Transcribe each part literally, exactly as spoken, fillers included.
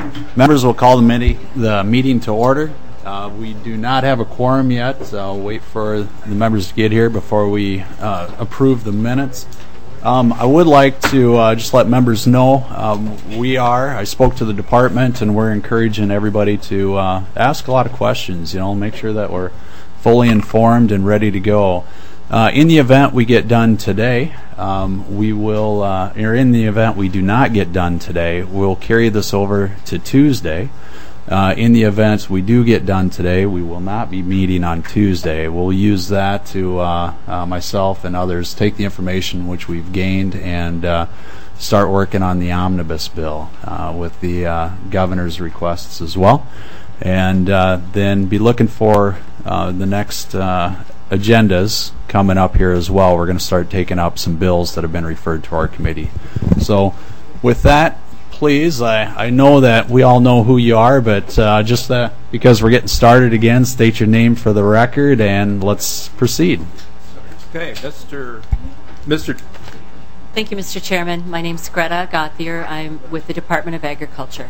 Members will call the, midi- the meeting to order. Uh, we do not have a quorum yet, so I'll wait for the members to get here before we uh, approve the minutes. Um, I would like to uh, just let members know um, we are, I spoke to the department, and we're encouraging everybody to uh, ask a lot of questions, you know, make sure that we're fully informed and ready to go. Uh, in the event we get done today, um, we will, uh, or in the event we do not get done today, we'll carry this over to Tuesday. Uh, in the event we do get done today, we will not be meeting on Tuesday. We'll use that to, uh, uh, myself and others, take the information which we've gained and uh, start working on the omnibus bill uh, with the uh, governor's requests as well. And uh, then be looking for uh, the next uh, agendas coming up here as well. We're going to start taking up some bills that have been referred to our committee. So with that, please, I, I know that we all know who you are, but uh, just that because we're getting started again, state your name for the record and let's proceed. Okay, Mister Mister Thank you, Mister Chairman. My name's Greta Gauthier. I'm with the Department of Agriculture.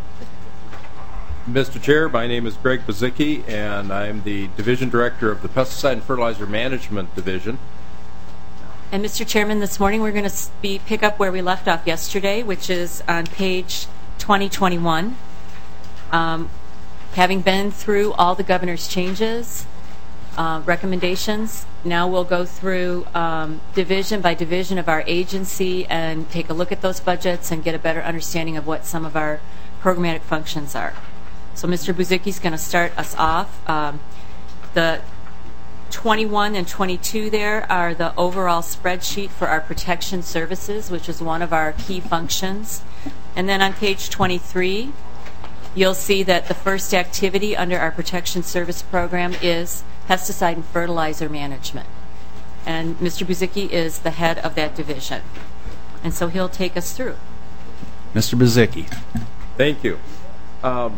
Mister Chair, my name is Greg Bazicki, and I'm the Division Director of the Pesticide and Fertilizer Management Division. And Mister Chairman, this morning we're going to be, pick up where we left off yesterday, which is on page twenty twenty-one. Um, having been through all the governor's changes, uh, recommendations, now we'll go through um, division by division of our agency and take a look at those budgets and get a better understanding of what some of our programmatic functions are. So Mister Buzicki is going to start us off. Um, the twenty-one and twenty-two there are the overall spreadsheet for our protection services, which is one of our key functions. And then on page twenty-three, you'll see that the first activity under our protection service program is pesticide and fertilizer management. And Mister Buzicki is the head of that division. And so he'll take us through. Mister Buzicki. Thank you. Um,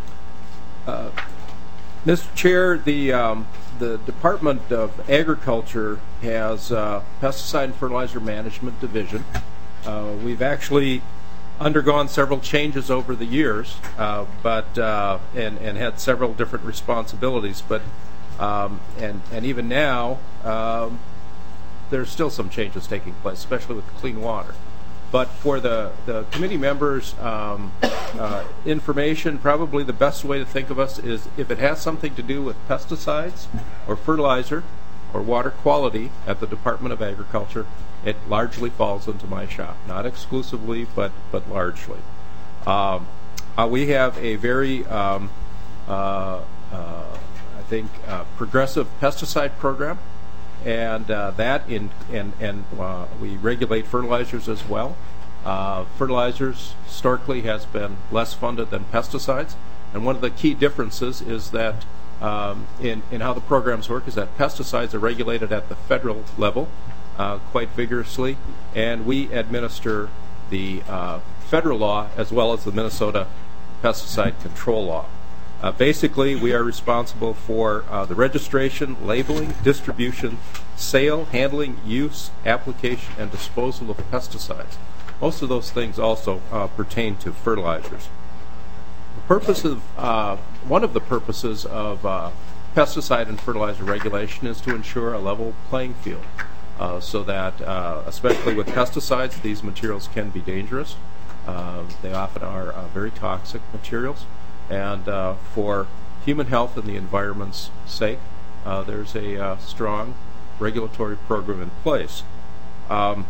uh, Mister Chair, the um, the Department of Agriculture has uh, Pesticide and Fertilizer Management Division. Uh, we've actually undergone several changes over the years, uh, but uh, and and had several different responsibilities. But um, and and even now, um, there's still some changes taking place, especially with clean water. But for the, the committee members' um, uh, information, probably the best way to think of us is if it has something to do with pesticides or fertilizer or water quality at the Department of Agriculture, it largely falls into my shop. Not exclusively, but, but largely. Um, uh, we have a very, um, uh, uh, I think, uh, progressive pesticide program. And uh, that in and and uh, we regulate fertilizers as well. Uh, fertilizers historically has been less funded than pesticides, and one of the key differences is that um, in in how the programs work is that pesticides are regulated at the federal level uh, quite vigorously, and we administer the uh, federal law as well as the Minnesota pesticide control law. Uh, basically, we are responsible for uh, the registration, labeling, distribution, sale, handling, use, application, and disposal of pesticides. Most of those things also uh, pertain to fertilizers. The purpose of uh, one of the purposes of uh, pesticide and fertilizer regulation is to ensure a level playing field, uh, so that, uh, especially with pesticides, these materials can be dangerous. Uh, they often are uh, very toxic materials. And uh, for human health and the environment's sake, uh, there's a uh, strong regulatory program in place. Um,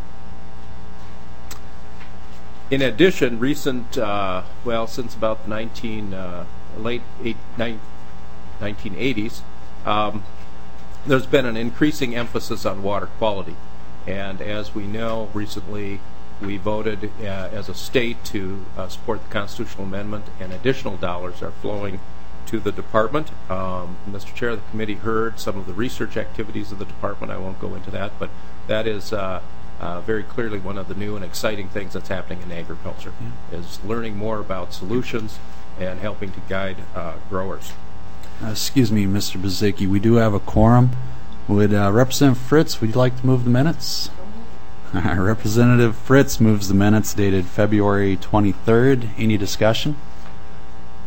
in addition, recent, uh, well, since about nineteen, uh, late eight, nine, nineteen eighties, um, there's been an increasing emphasis on water quality. And as we know, recently we voted uh, as a state to uh, support the constitutional amendment, and additional dollars are flowing to the department. Um, Mister Chair, the committee heard some of the research activities of the department. I won't go into that, but that is uh, uh, very clearly one of the new and exciting things that's happening in agriculture, yeah. is learning more about solutions and helping to guide uh, growers. Uh, excuse me, Mister Buzicki, we do have a quorum. Would uh, Representative Fritz, would you like to move the minutes? Representative Fritz moves the minutes dated February twenty-third. Any discussion?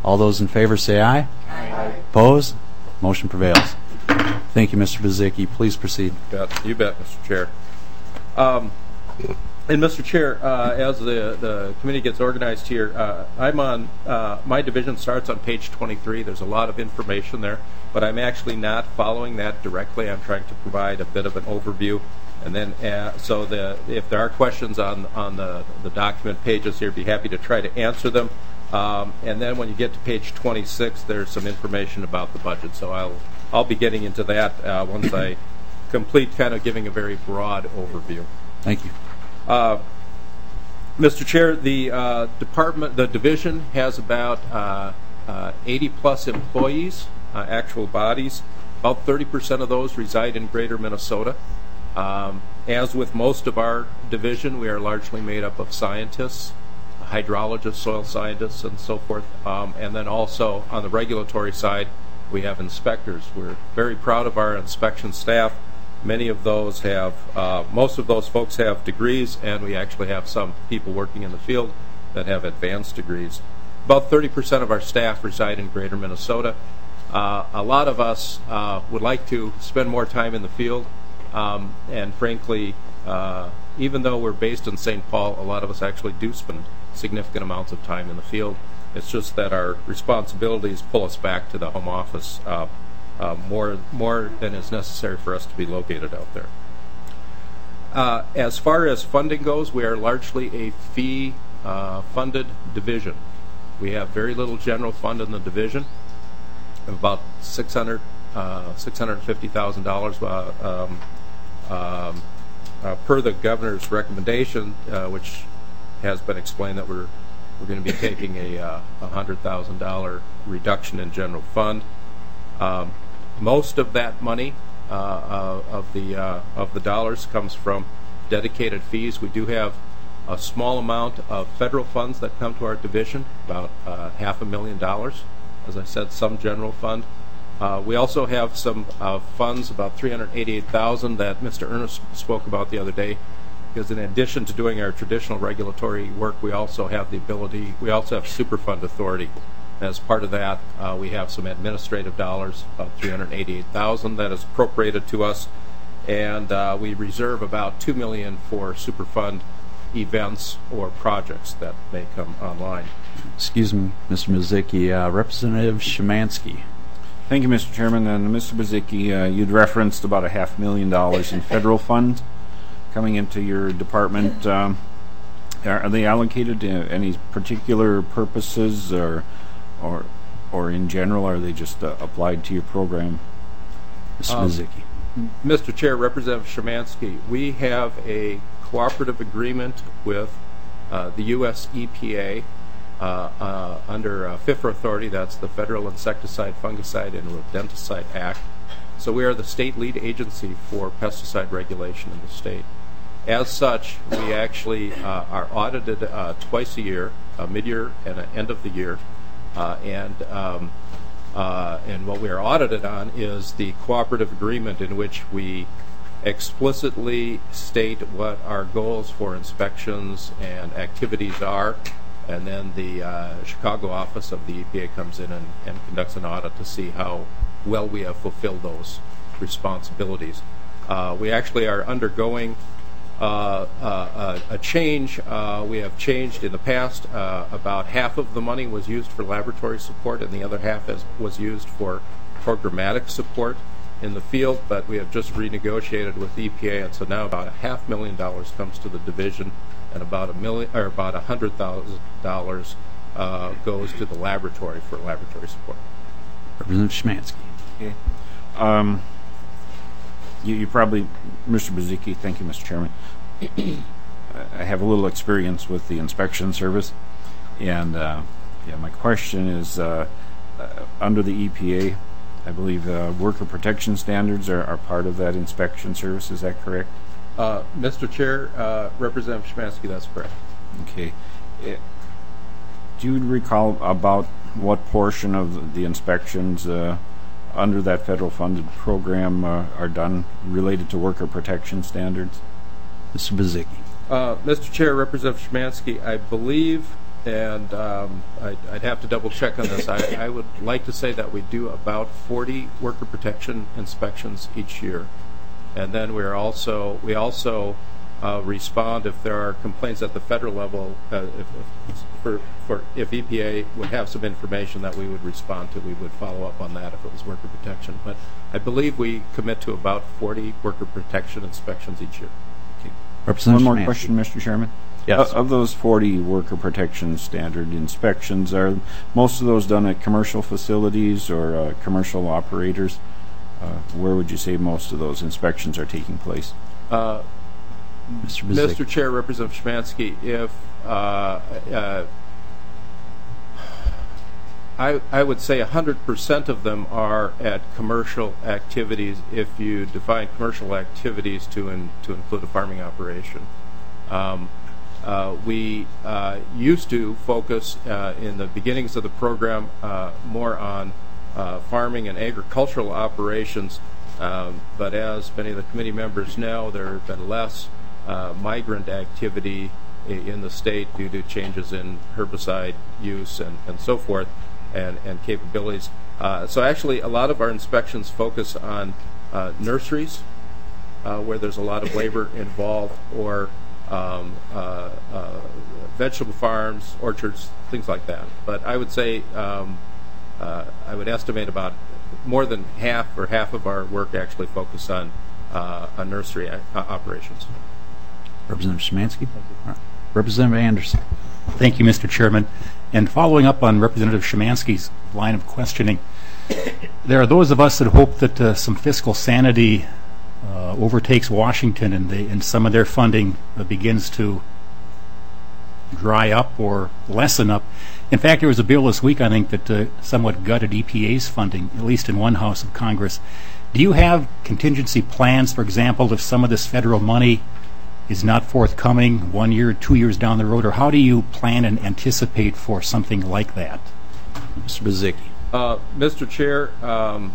All those in favor say aye. Aye. Opposed? Motion prevails. Thank you, Mister Bezicki. Please proceed. You bet, you bet Mister Chair. Um, and Mister Chair, uh, as the, the committee gets organized here, uh, I'm on, uh, my division starts on page twenty-three. There's a lot of information there, but I'm actually not following that directly. I'm trying to provide a bit of an overview. And then, uh, so the, if there are questions on, on the, the document pages here, be happy to try to answer them. Um, and then when you get to page twenty-six, there's some information about the budget. So I'll, I'll be getting into that uh, once I complete kind of giving a very broad overview. Thank you. Uh, Mister Chair, the uh, department, the division has about uh, uh, eighty plus employees, uh, actual bodies. About thirty percent of those reside in Greater Minnesota. Um, as with most of our division, we are largely made up of scientists, hydrologists, soil scientists, and so forth. Um, and then also on the regulatory side, we have inspectors. We're very proud of our inspection staff. Many of those have, uh, most of those folks have degrees, and we actually have some people working in the field that have advanced degrees. About thirty percent of our staff reside in Greater Minnesota. Uh, a lot of us uh, would like to spend more time in the field, um, and frankly, uh, even though we're based in Saint Paul, a lot of us actually do spend significant amounts of time in the field. It's just that our responsibilities pull us back to the home office uh, uh, more more than is necessary for us to be located out there. Uh, as far as funding goes, we are largely a fee-funded uh, division. We have very little general fund in the division, about six hundred, uh, six hundred fifty thousand dollars. Uh, um, um, uh, per the governor's recommendation, uh, which has been explained that we're we're going to be taking a uh, one hundred thousand dollar reduction in general fund. Um, most of that money, uh, uh, of the uh, of the dollars, comes from dedicated fees. We do have a small amount of federal funds that come to our division, about uh, half a million dollars. As I said, some general fund. Uh, we also have some uh, funds, about three hundred eighty-eight thousand dollars, that Mister Ernest spoke about the other day. Because in addition to doing our traditional regulatory work, we also have the ability, we also have Superfund authority. As part of that, uh, we have some administrative dollars, about three hundred eighty-eight thousand dollars, that is appropriated to us, and uh, we reserve about two million dollars for Superfund events or projects that may come online. Excuse me, Mister Bezicki. Uh, Representative Szymanski. Thank you, Mister Chairman. And Mister Bezicki, uh, you'd referenced about a half million dollars in federal funds coming into your department. Um, are, are they allocated to any particular purposes, or, or, or in general, are they just uh, applied to your program? Mister Um, Bezicki. Mister Chair, Representative Szymanski, we have a cooperative agreement with uh, the U S E P A uh, uh, under uh, FIFRA authority. That's the Federal Insecticide, Fungicide, and Rodenticide Act. So we are the state lead agency for pesticide regulation in the state. As such, we actually uh, are audited uh, twice a year, a mid-year and an end of the year, uh, and um, uh, and what we are audited on is the cooperative agreement in which we explicitly state what our goals for inspections and activities are, and then the uh, Chicago office of the E P A comes in and, and conducts an audit to see how well we have fulfilled those responsibilities. Uh, we actually are undergoing uh, uh, a, a change. Uh, we have changed in the past. Uh, about half of the money was used for laboratory support, and the other half is, was used for programmatic support in the field, but we have just renegotiated with E P A, and so now about a half million dollars comes to the division, and about a million or about a hundred thousand dollars uh, goes to the laboratory for laboratory support. Representative Szymanski. Okay. Um, you, you probably, Mister Bezicki, thank you, Mister Chairman. I have a little experience with the inspection service, and uh, yeah, my question is, uh, uh, under the E P A, I believe uh, worker protection standards are, are part of that inspection service. Is that correct? Uh, Mister Chair, uh, Representative Szymanski, that's correct. Okay. It, do you recall about what portion of the inspections uh, under that federal funded program uh, are done related to worker protection standards? Mister Bezicki. Uh, Mister Chair, Representative Szymanski, I believe and um, I'd, I'd have to double check on this. I, I would like to say that we do about forty worker protection inspections each year, and then we're also we also uh, respond if there are complaints at the federal level. Uh, if, if, for, for if E P A would have some information that we would respond to, we would follow up on that if it was worker protection. But I believe we commit to about forty worker protection inspections each year. Representative One more Szymanski. question, Mister Chairman. Yes. Uh, of those forty worker protection standard inspections, are most of those done at commercial facilities or uh, commercial operators? Uh, where would you say most of those inspections are taking place? Uh, Mister Mister Bezick. Chair, Representative Szymanski, if uh, uh, I, I would say one hundred percent of them are at commercial activities if you define commercial activities to in, to include a farming operation. Um, uh, we uh, used to focus uh, in the beginnings of the program uh, more on uh, farming and agricultural operations, um, but as many of the committee members know, there have been less uh, migrant activity in the state due to changes in herbicide use and, and so forth. And, and capabilities. Uh, so actually a lot of our inspections focus on uh, nurseries uh, where there's a lot of labor involved, or um, uh, uh, vegetable farms, orchards, things like that. But I would say um, uh, I would estimate about more than half or half of our work actually focus on, uh, on nursery uh, operations. Representative Szymanski. All right. Representative Anderson. Thank you, Mister Chairman. And following up on Representative Szymanski's line of questioning, there are those of us that hope that uh, some fiscal sanity uh, overtakes Washington and, they, and some of their funding uh, begins to dry up or lessen up. In fact, there was a bill this week, I think, that uh, somewhat gutted E P A's funding, at least in one house of Congress. Do you have contingency plans, for example, if some of this federal money is not forthcoming one year, two years down the road, or how do you plan and anticipate for something like that? Mister Bezick. Uh, Mister Chair, um,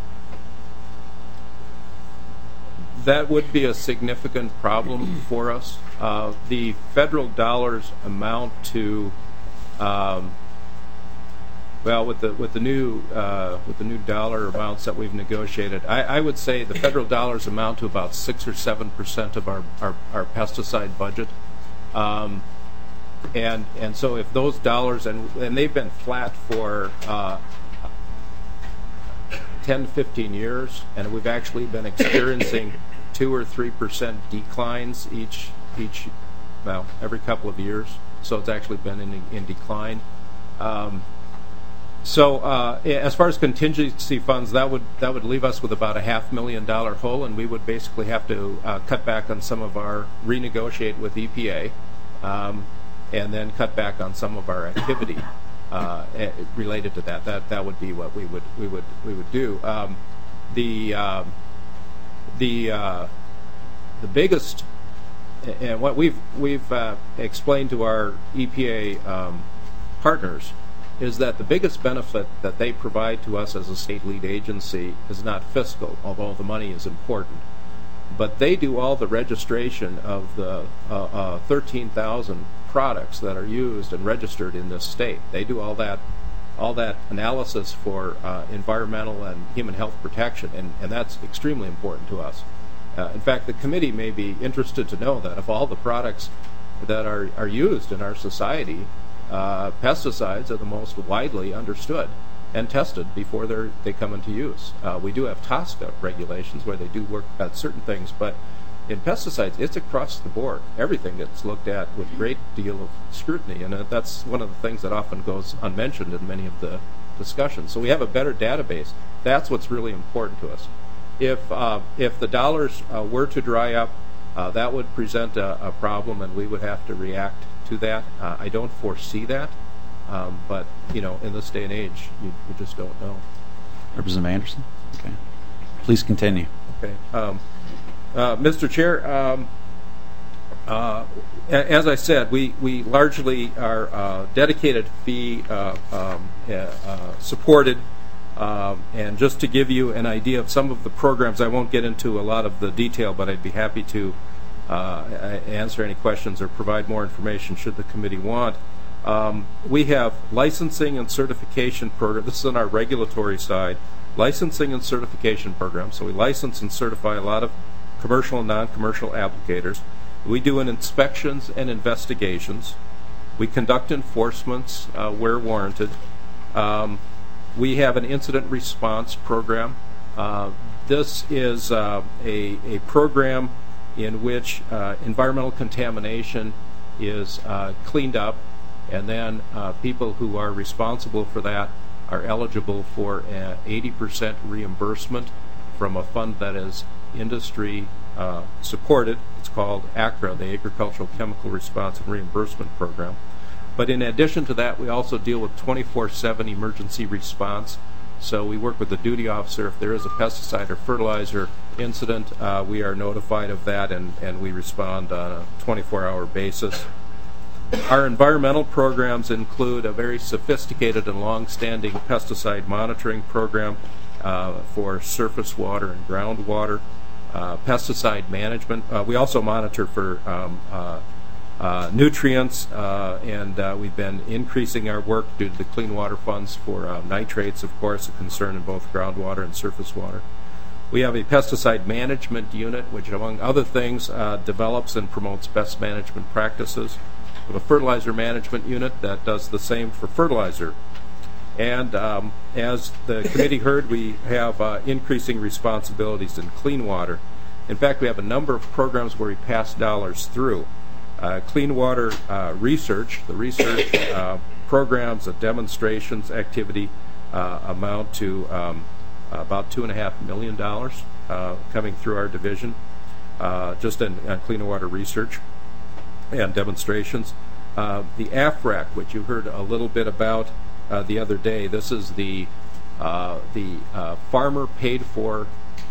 that would be a significant problem for us. Uh, the federal dollars amount to, um, well, with the with the new uh, with the new dollar amounts that we've negotiated, I, I would say the federal dollars amount to about six or seven percent of our, our, our pesticide budget, um, and and so if those dollars and and they've been flat for uh, ten to fifteen years, and we've actually been experiencing two or three percent declines each each well every couple of years. So it's actually been in in decline. Um, So, uh, as far as contingency funds, that would that would leave us with about a half million dollar hole, and we would basically have to uh, cut back on some of our renegotiate with E P A, um, and then cut back on some of our activity uh, related to that. That that would be what we would we would we would do. Um, the uh, the uh, the biggest, and what we've we've uh, explained to our E P A um, partners, is that the biggest benefit that they provide to us as a state lead agency is not fiscal, although the money is important. But they do all the registration of the uh, uh, thirteen thousand products that are used and registered in this state. They do all that all that analysis for uh, environmental and human health protection, and, and that's extremely important to us. Uh, in fact, the committee may be interested to know that of all the products that are, are used in our society, Uh, pesticides are the most widely understood and tested before they they come into use. Uh, we do have TSCA regulations where they do work at certain things, but in pesticides, it's across the board. Everything gets looked at with a great deal of scrutiny, and uh, that's one of the things that often goes unmentioned in many of the discussions. So we have a better database. That's what's really important to us. If uh, if the dollars uh, were to dry up, uh, that would present a, a problem, and we would have to react to that. Uh, I don't foresee that, um, but you know, in this day and age, you, you just don't know. Representative Anderson. Okay. Please continue. Okay, um, uh, Mister Chair. Um, uh, as I said, we we largely are uh, dedicated fee uh, um, uh, supported. Um, and just to give you an idea of some of the programs, I won't get into a lot of the detail, but I'd be happy to Uh, answer any questions or provide more information should the committee want. Um, we have licensing and certification program. This is on our regulatory side. Licensing and certification program. So we license and certify a lot of commercial and non-commercial applicators. We do an inspections and investigations. We conduct enforcements uh, where warranted. Um, we have an incident response program. Uh, this is uh, a, a program in which uh, environmental contamination is uh, cleaned up, and then uh, people who are responsible for that are eligible for an eighty percent reimbursement from a fund that is industry uh, supported. It's called ACRA, the Agricultural Chemical Response and Reimbursement Program. But in addition to that, we also deal with twenty-four seven emergency response. So we work with the duty officer. If there is a pesticide or fertilizer incident, uh, we are notified of that, and, and we respond on a twenty-four hour basis. Our environmental programs include a very sophisticated and long-standing pesticide monitoring program uh, for surface water and groundwater, uh, pesticide management. Uh, we also monitor for um, uh, uh, nutrients, uh, and uh, we've been increasing our work due to the clean water funds for uh, nitrates, of course, a concern in both groundwater and surface water. We have a pesticide management unit, which, among other things, uh, develops and promotes best management practices. We have a fertilizer management unit that does the same for fertilizer. And um, as the committee heard, we have uh, increasing responsibilities in clean water. In fact, we have a number of programs where we pass dollars through. Uh, clean water uh, research, the research uh, programs, the demonstrations activity uh, amount to um, about two and a half million dollars uh, coming through our division, uh, just in, in clean water research and demonstrations. Uh, the A F R A C, which you heard a little bit about uh, the other day, this is the uh, the uh, farmer paid for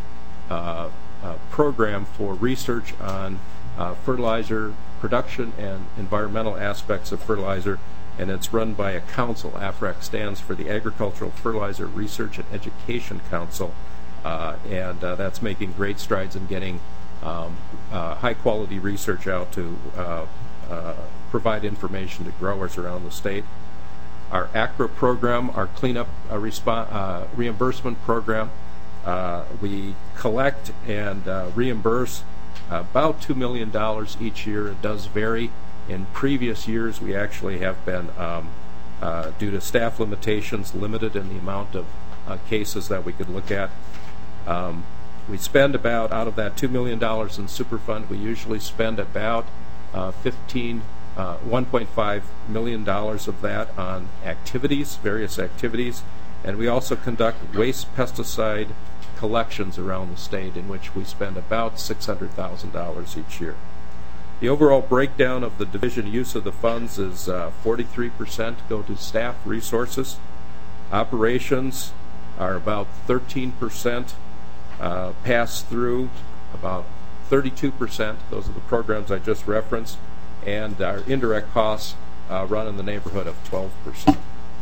uh, uh, program for research on uh, fertilizer production and environmental aspects of fertilizer, and it's run by a council. A F R A C stands for the Agricultural Fertilizer Research and Education Council, uh, and uh, that's making great strides in getting um, uh, high-quality research out to uh, uh, provide information to growers around the state. Our ACRA program, our cleanup uh, respo- uh, reimbursement program, uh, we collect and uh, reimburse about two million dollars each year. It does vary. In previous years, we actually have been, um, uh, due to staff limitations, limited in the amount of uh, cases that we could look at. Um, we spend about, out of that two million dollars in Superfund, we usually spend about uh, fifteen, uh, one point five million dollars of that on activities, various activities, and we also conduct waste pesticide collections around the state, in which we spend about six hundred thousand dollars each year. The overall breakdown of the division use of the funds is uh, forty-three percent go to staff resources. Operations are about thirteen percent uh, pass through, about thirty-two percent. Those are the programs I just referenced. And our indirect costs uh, run in the neighborhood of twelve percent.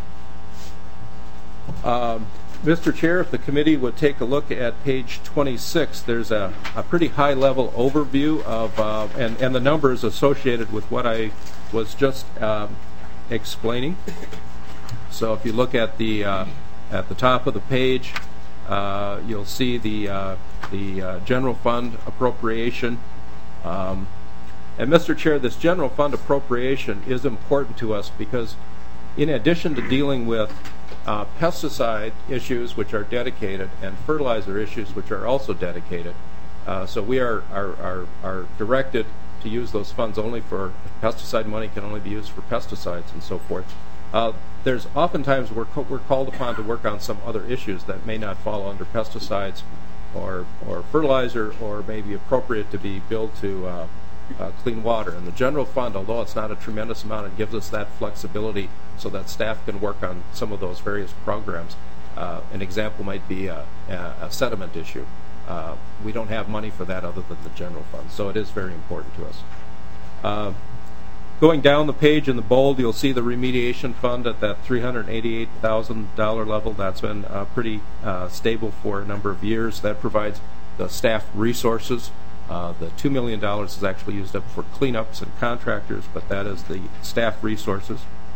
Um, Mister Chair, if the committee would take a look at page twenty-six, there's a, a pretty high-level overview of, uh, and, and the numbers associated with what I was just um, explaining. So if you look at the uh, at the top of the page, uh, you'll see the uh, the uh, general fund appropriation. Um, and Mister Chair, this general fund appropriation is important to us because, in addition to dealing with Uh, pesticide issues, which are dedicated, and fertilizer issues, which are also dedicated. Uh, so we are, are, are, are directed to use those funds only for pesticide money, can only be used for pesticides and so forth. Uh, there's oftentimes we're, co- we're called upon to work on some other issues that may not fall under pesticides or, or fertilizer, or may be appropriate to be billed to uh, uh, clean water. And the general fund, although it's not a tremendous amount, it gives us that flexibility so that staff can work on some of those various programs. Uh, an example might be a, a sediment issue. Uh, we don't have money for that other than the general fund, so it is very important to us. Uh, going down the page in the bold, you'll see the remediation fund at that three hundred eighty-eight thousand dollars level. That's been uh, pretty uh, stable for a number of years. That provides the staff resources. Uh, the two million dollars is actually used up for cleanups and contractors, but that is the staff resources.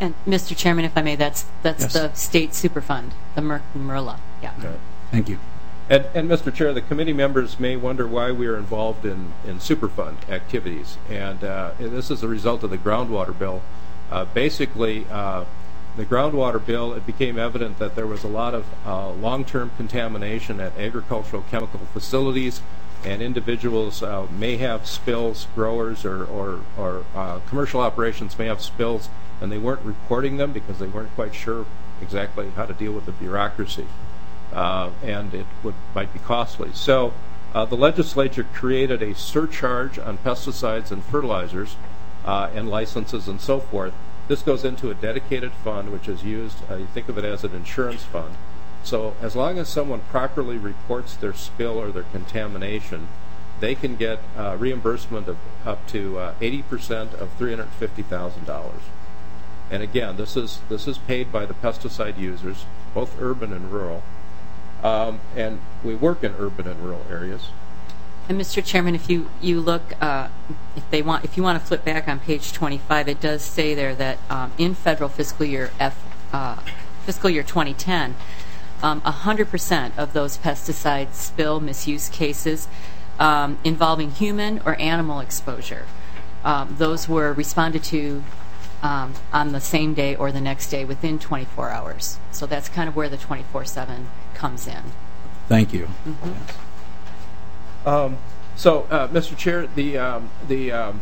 And Mister Chairman, if I may, that's that's Yes. the state superfund, the Mer- MRLA. Yeah. Thank you. And, and Mister Chair, the committee members may wonder why we are involved in, in Superfund activities. And uh, this is a result of the groundwater bill. Uh, basically, uh, the groundwater bill, it became evident that there was a lot of uh, long-term contamination at agricultural chemical facilities, and individuals uh, may have spills, growers or, or, or uh, commercial operations may have spills, and they weren't reporting them because they weren't quite sure exactly how to deal with the bureaucracy. Uh, and it would might be costly. So uh, the legislature created a surcharge on pesticides and fertilizers uh, and licenses and so forth. This goes into a dedicated fund, which is used, uh, you think of it as an insurance fund. So as long as someone properly reports their spill or their contamination, they can get uh, reimbursement of up to uh, eighty percent of three hundred fifty thousand dollars. And again, this is, this is paid by the pesticide users, both urban and rural. Um, and we work in urban and rural areas. And Mister Chairman, if you you look, uh, if they want, if you want to flip back on page twenty-five, it does say there that um, in federal fiscal year F, uh, fiscal year twenty ten, um, one hundred percent of those pesticide spill misuse cases um, involving human or animal exposure, um, those were responded to um, on the same day or the next day within twenty-four hours. So that's kind of where the twenty-four seven comes in. Thank you. Mm-hmm. Yes. Um, so, uh, Mister Chair, the um, the, um,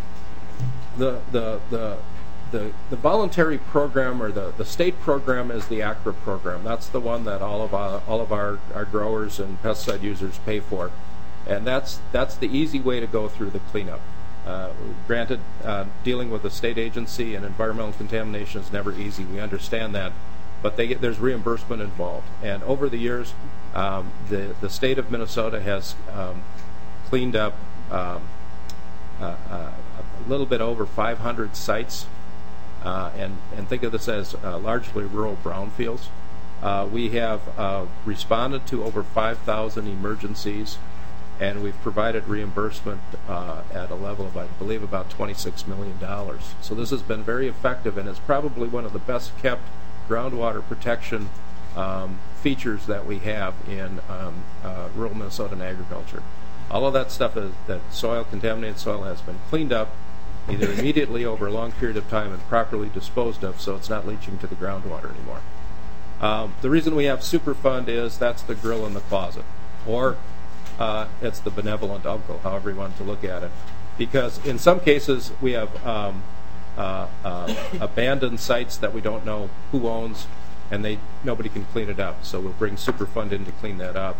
the the the the the voluntary program or the, the state program is the A C R A program. That's the one that all of our, all of our, our growers and pesticide users pay for, and that's that's the easy way to go through the cleanup. Uh, granted, uh, dealing with a state agency and environmental contamination is never easy. We understand that. But they get, there's reimbursement involved. And over the years, um, the, the state of Minnesota has um, cleaned up um, uh, uh, a little bit over five hundred sites. Uh, and, and think of this as uh, largely rural brownfields. Uh, we have uh, responded to over five thousand emergencies, and we've provided reimbursement uh, at a level of, I believe, about twenty-six million dollars. So this has been very effective, and it's probably one of the best kept groundwater protection um, features that we have in um, uh, rural Minnesota and agriculture. All of that stuff, is, that soil, contaminated soil, has been cleaned up either immediately over a long period of time and properly disposed of, so it's not leaching to the groundwater anymore. Um, the reason we have Superfund is that's the grill in the closet, or uh, it's the benevolent uncle, however you want to look at it. Because in some cases we have um, Uh, uh, abandoned sites that we don't know who owns, and they nobody can clean it up. So we'll bring Superfund in to clean that up.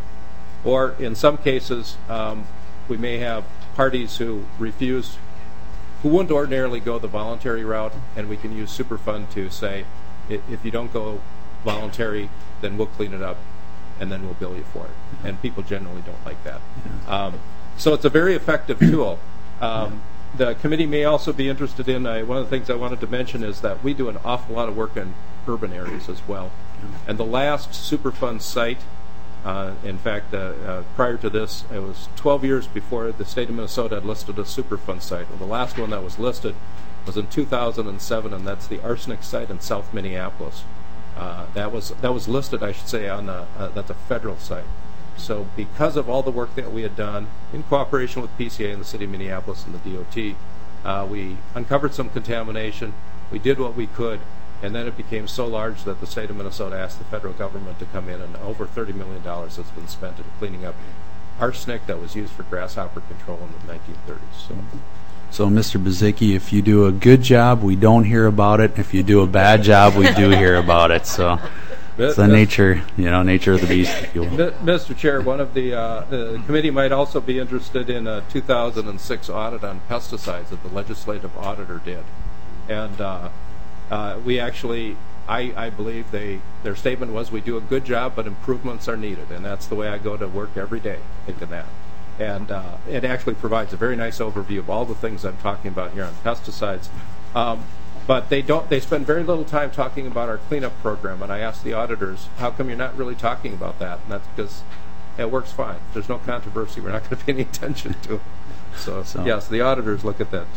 Or in some cases, um, we may have parties who refuse, who wouldn't ordinarily go the voluntary route, and we can use Superfund to say, if you don't go voluntary, then we'll clean it up, and then we'll bill you for it. And people generally don't like that. Um, so it's a very effective tool. Um, The committee may also be interested in, uh, one of the things I wanted to mention is that we do an awful lot of work in urban areas as well. And the last Superfund site, uh, in fact, uh, uh, prior to this, it was twelve years before the state of Minnesota had listed a Superfund site. Well, the last one that was listed was in two thousand seven, and that's the arsenic site in South Minneapolis. Uh, that was that was listed, I should say, on the, uh, that's a federal site. So because of all the work that we had done in cooperation with P C A and the City of Minneapolis and the D O T, uh, we uncovered some contamination. We did what we could, and then it became so large that the state of Minnesota asked the federal government to come in, and over thirty million dollars has been spent in cleaning up arsenic that was used for grasshopper control in the nineteen thirties. So, So, Mister Bazicki, if you do a good job, we don't hear about it. If you do a bad job, we do hear about it. So. It's the nature, you know, nature of the beast, if you will. Mister Chair, one of the, uh, the committee might also be interested in a two thousand six audit on pesticides that the legislative auditor did. And uh, uh, we actually, I, I believe they, their statement was, we do a good job, but improvements are needed. And that's the way I go to work every day, thinking that. And uh, it actually provides a very nice overview of all the things I'm talking about here on pesticides. Um, But they don't. They spend very little time talking about our cleanup program. And I asked the auditors, "How come you're not really talking about that?" And that's because it works fine. There's no controversy. We're not going to pay any attention to it. So, So. yes, the auditors look at that too.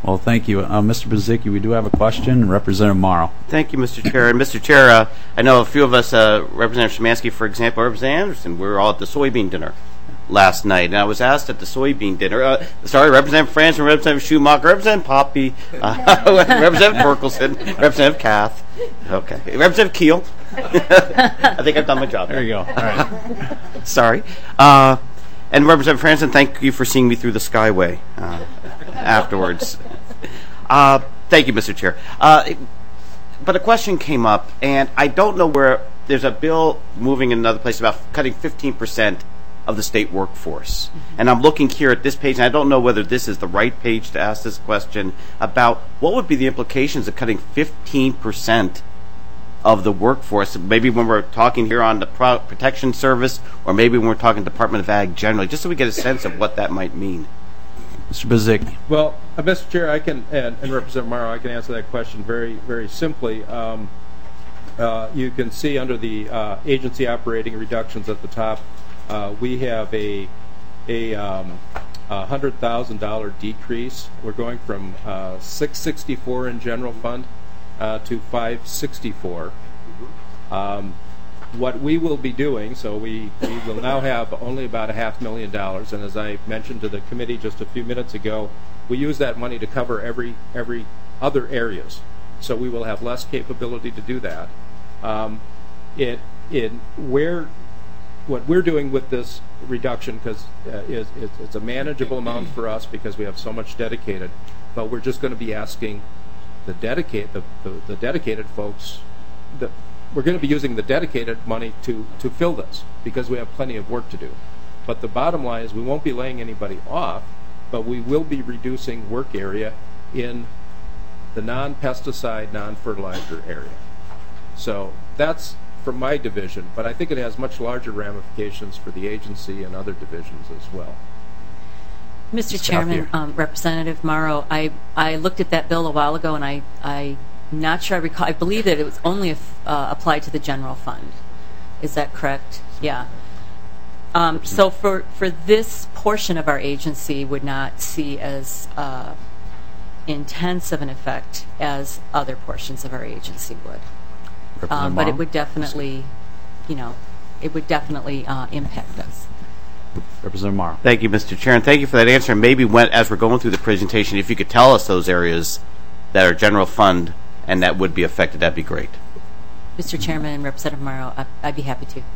Well, thank you. Uh, Mister Bezicki, we do have a question. Representative Morrow. Thank you, Mister Chair. And Mister Chair, uh, I know a few of us, uh, Representative Szymanski, for example, Representative Anderson, we were all at the soybean dinner last night, and I was asked at the soybean dinner, uh, sorry, Representative Franson, Representative Schumacher, Representative Poppy, uh, Representative Perkelson, Representative Kath, okay, Representative Keel. I think I've done my job. There you go. All right. Sorry. Uh, and Representative Franson, thank you for seeing me through the Skyway uh, afterwards. Uh, thank you, Mister Chair. Uh, but a question came up, and I don't know where there's a bill moving in another place about cutting fifteen percent of the state workforce. Mm-hmm. And I'm looking here at this page, and I don't know whether this is the right page to ask this question about what would be the implications of cutting fifteen percent of the workforce, maybe when we're talking here on the Pro- Protection Service, or maybe when we're talking Department of Ag generally, just so we get a sense of what that might mean. Mister Bezicki. Well, uh, Mister Chair, I can, and, and Representative Morrow, I can answer that question very, very simply. Um, uh, you can see under the uh, agency operating reductions at the top, uh, we have a a um, one hundred thousand dollars decrease. We're going from uh, six sixty-four in general fund uh, to five sixty-four. Um, what we will be doing, so we, we will now have only about a half million dollars, and as I mentioned to the committee just a few minutes ago, we use that money to cover every every other areas. So we will have less capability to do that. Um, it it where what we're doing with this reduction, because uh, is it's, it's a manageable amount for us because we have so much dedicated, but we're just going to be asking the dedicate the, the, the dedicated folks that we're going to be using the dedicated money to to fill this because we have plenty of work to do. But the bottom line is we won't be laying anybody off, but we will be reducing work area in the non-pesticide, non-fertilizer area. So that's from my division, but I think it has much larger ramifications for the agency and other divisions as well. Mister Chairman, um, Representative Morrow, I, I looked at that bill a while ago, and I, I'm not sure I recall. I believe that it was only if, uh, applied to the general fund. Is that correct? Yeah. Um, so for, for this portion of our agency would not see as uh, intense of an effect as other portions of our agency would. Um, but it would definitely, you know, it would definitely uh, impact us. Representative Morrow. Thank you, Mister Chair, and thank you for that answer. And maybe when, as we're going through the presentation, if you could tell us those areas that are general fund and that would be affected, that'd be great. Mister Chairman and Representative Morrow, I, I'd be happy to.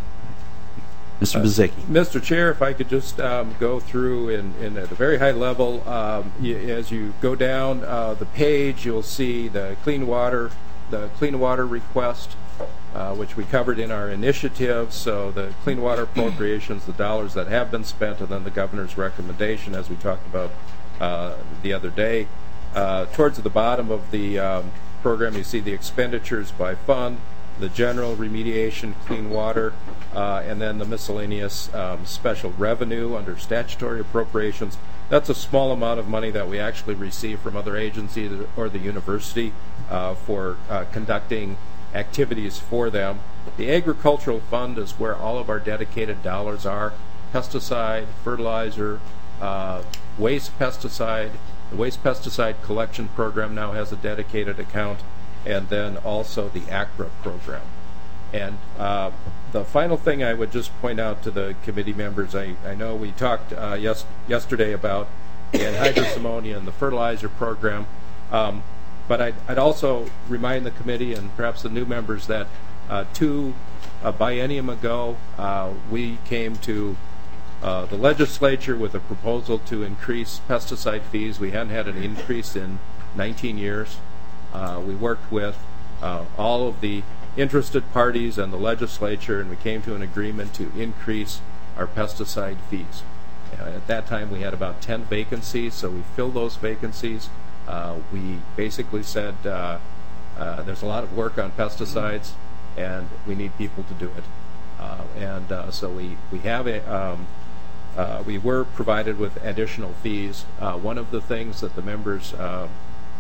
Mister Bezicki. Uh, Mister Chair, if I could just um, go through in, in at a very high level, um, y- as you go down uh, the page, you'll see the clean water, the clean water request, uh, which we covered in our initiative. So the clean water appropriations, the dollars that have been spent, and then the governor's recommendation, as we talked about uh, the other day. Uh, towards the bottom of the um, program, you see the expenditures by fund, the general remediation, clean water, uh, and then the miscellaneous um, special revenue under statutory appropriations. That's a small amount of money that we actually receive from other agencies or the university uh, for uh, conducting activities for them. The agricultural fund is where all of our dedicated dollars are. Pesticide, fertilizer, uh, waste pesticide. The waste pesticide collection program now has a dedicated account, and then also the A C R A program. And uh, the final thing I would just point out to the committee members, I, I know we talked uh, yes, yesterday about anhydrous ammonia and the fertilizer program, um, but I'd, I'd also remind the committee and perhaps the new members that uh, two a biennium ago uh, we came to uh, the legislature with a proposal to increase pesticide fees. We hadn't had an increase in nineteen years. Uh, we worked with uh, all of the interested parties and the legislature, and we came to an agreement to increase our pesticide fees. Uh, at that time, we had about ten vacancies, so we filled those vacancies. Uh, we basically said uh, uh, there's a lot of work on pesticides, and we need people to do it. Uh, and uh, so we we have a um, uh, we were provided with additional fees. Uh, one of the things that the members uh,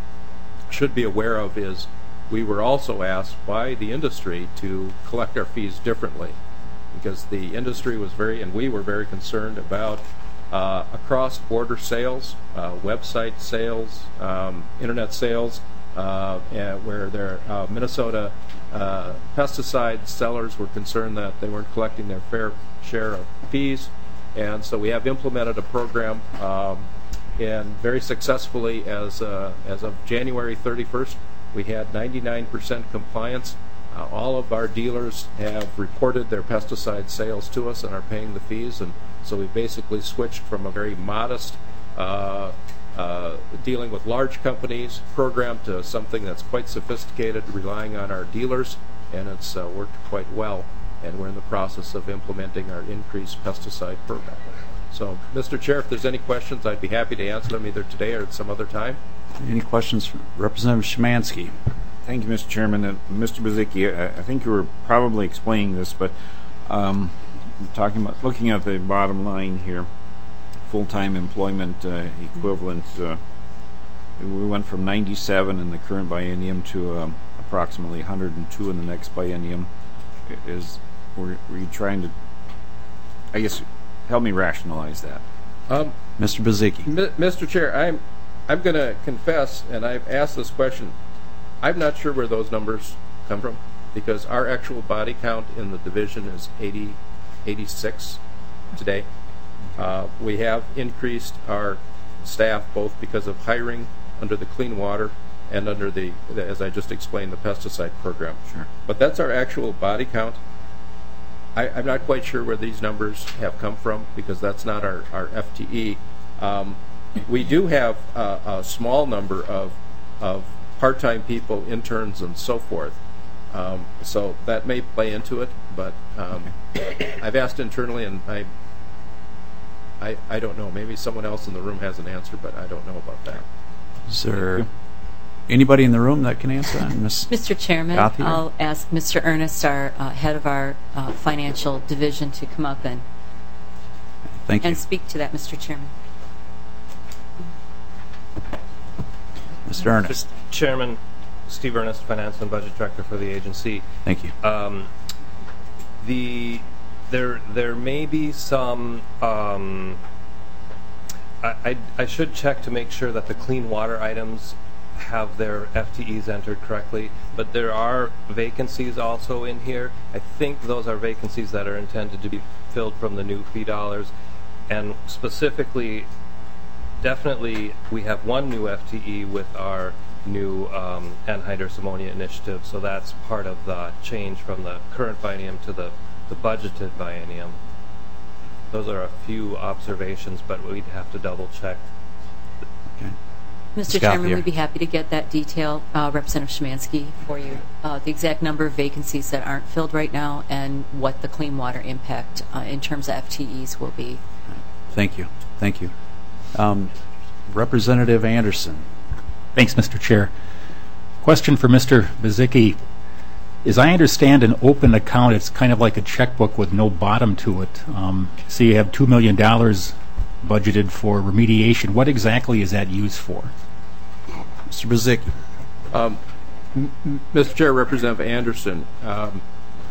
should be aware of is we were also asked by the industry to collect our fees differently, because the industry was very, and we were very concerned about uh, across-border sales, uh, website sales, um, internet sales, uh, and where their uh, Minnesota uh, pesticide sellers were concerned that they weren't collecting their fair share of fees. And so we have implemented a program, um, and very successfully as, uh, as of January thirty-first, we had ninety-nine percent compliance. Uh, all of our dealers have reported their pesticide sales to us and are paying the fees, and so we basically switched from a very modest uh, uh, dealing with large companies program to something that's quite sophisticated, relying on our dealers, and it's uh, worked quite well, and we're in the process of implementing our increased pesticide program. So, Mister Chair, if there's any questions, I'd be happy to answer them either today or at some other time. Any questions from Representative Szymanski? Thank you, Mister Chairman. Uh, Mister Bazicki, I, I think you were probably explaining this, but um, talking about looking at the bottom line here, full-time employment uh, equivalent, uh, we went from ninety-seven in the current biennium to um, approximately one hundred two in the next biennium. Is were, were you trying to, I guess, help me rationalize that? Um, Mister Bazicki. M- Mister Chair, I'm I'm going to confess, and I've asked this question. I'm not sure where those numbers come from, because our actual body count in the division is eighty, eighty-six today. Uh, we have increased our staff both because of hiring under the Clean Water and under the, the as I just explained, the pesticide program. Sure. But that's our actual body count. I, I'm not quite sure where these numbers have come from, because that's not our, our F T E. Um, we do have a, a small number of, of part-time people, interns, and so forth. Um, so that may play into it, but um, I've asked internally, and I, I, I don't know. Maybe someone else in the room has an answer, but I don't know about that. Is there anybody in the room that can answer that? Miz Mister Chairman, Gothier? I'll ask Mister Ernest, our uh, head of our uh, financial division, to come up and Thank you. and speak to that, Mister Chairman. Mister Ernest. Mister Chairman, Steve Ernest, Finance and Budget Director for the agency. Thank you. Um, the there there may be some. Um, I, I I should check to make sure that the clean water items have their F T Es entered correctly, but there are vacancies also in here. I think those are vacancies that are intended to be filled from the new fee dollars, and specifically, definitely we have one new F T E with our new um, anhydrous ammonia initiative, so that's part of the change from the current biennium to the, the budgeted biennium. Those are a few observations, but we'd have to double check. Okay. Mister Scott Chairman, here. we'd be happy to get that detail, uh, Representative Szymanski, for you. Uh, the exact number of vacancies that aren't filled right now and what the clean water impact uh, in terms of F T Es will be. Thank you. Thank you. Um, Representative Anderson. Thanks, Mister Chair. Question for Mister Bazicki. As I understand an open account, it's kind of like a checkbook with no bottom to it. Um, so you have two million dollars budgeted for remediation. What exactly is that used for? Mister Bazicki. Um, m- m- Mister Chair, Representative Anderson, um,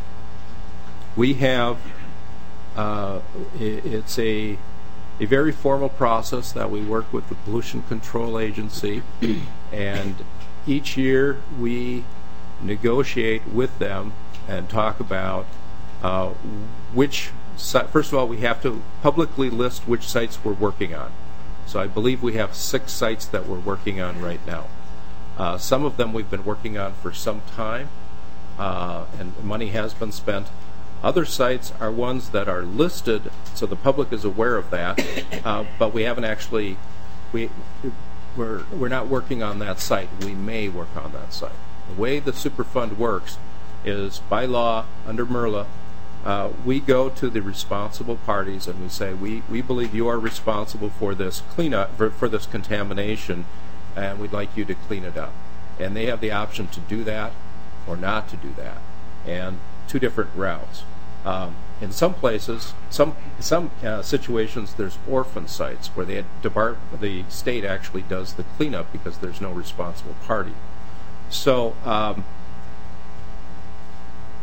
we have, uh, i- it's a, a very formal process that we work with the Pollution Control Agency, and each year we negotiate with them and talk about uh, which, si- first of all, we have to publicly list which sites we're working on. So I believe we have six sites that we're working on right now. Uh, some of them we've been working on for some time, uh, and money has been spent. Other sites are ones that are listed, so the public is aware of that, uh, but we haven't actually, we, we're, we're not working on that site. We may work on that site. The way the Superfund works is, by law, under MERLA, uh, we go to the responsible parties and we say, we, we believe you are responsible for this cleanup, for, for this contamination, and we'd like you to clean it up. And they have the option to do that or not to do that. And two different routes. Um, in some places, some some uh, situations, there's orphan sites where they depart, the state actually does the cleanup because there's no responsible party. So um,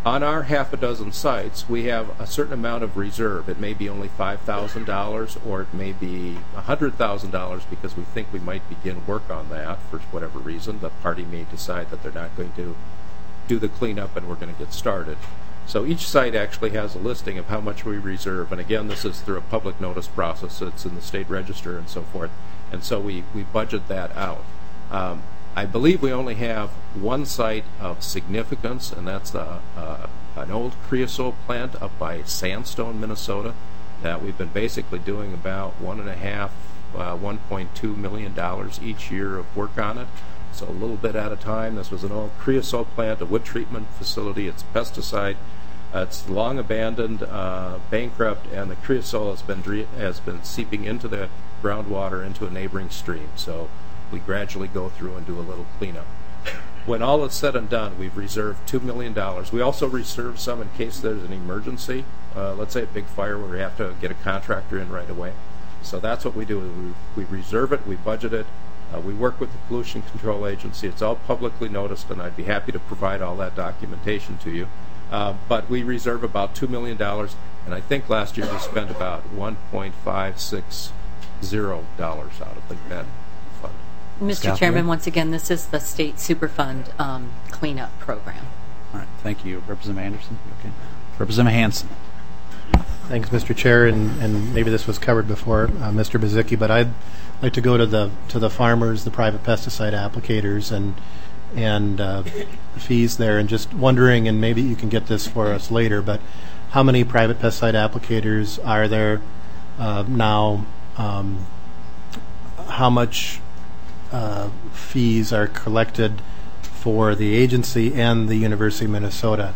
on our half a dozen sites, we have a certain amount of reserve. It may be only five thousand dollars, or it may be one hundred thousand dollars because we think we might begin work on that for whatever reason. The party may decide that they're not going to do the cleanup and we're going to get started. So each site actually has a listing of how much we reserve. And again, this is through a public notice process. It's in the state register and so forth. And so we, we budget that out. Um, I believe we only have one site of significance, and that's the, uh, an old creosote plant up by Sandstone, Minnesota, that we've been basically doing about one and a half, uh, one point two million dollars each year of work on it. So a little bit at a time. This was an old creosote plant, a wood treatment facility. It's pesticide. Uh, it's long abandoned, uh, bankrupt, and the creosote has been dre- has been seeping into the groundwater into a neighboring stream. So we gradually go through and do a little cleanup. When all is said and done, we've reserved two million dollars. We also reserve some in case there's an emergency. Uh, let's say a big fire where we have to get a contractor in right away. So that's what we do. We, we reserve it, we budget it. Uh, we work with the Pollution Control Agency. It's all publicly noticed, and I'd be happy to provide all that documentation to you. Uh, but we reserve about two million dollars, and I think last year we spent about one point five six zero dollars out of that fund. Mister Staff Chairman, here? once again, this is the state Superfund um, cleanup program. All right, thank you. Representative Anderson? Okay. Representative Hanson? Thanks, Mister Chair, and, and maybe this was covered before, uh, Mister Bazicki, but I'd like to go to the to the farmers, the private pesticide applicators, and and uh, fees there, and just wondering, and maybe you can get this for us later, but how many private pesticide applicators are there uh, now? Um, how much uh, fees are collected for the agency and the University of Minnesota?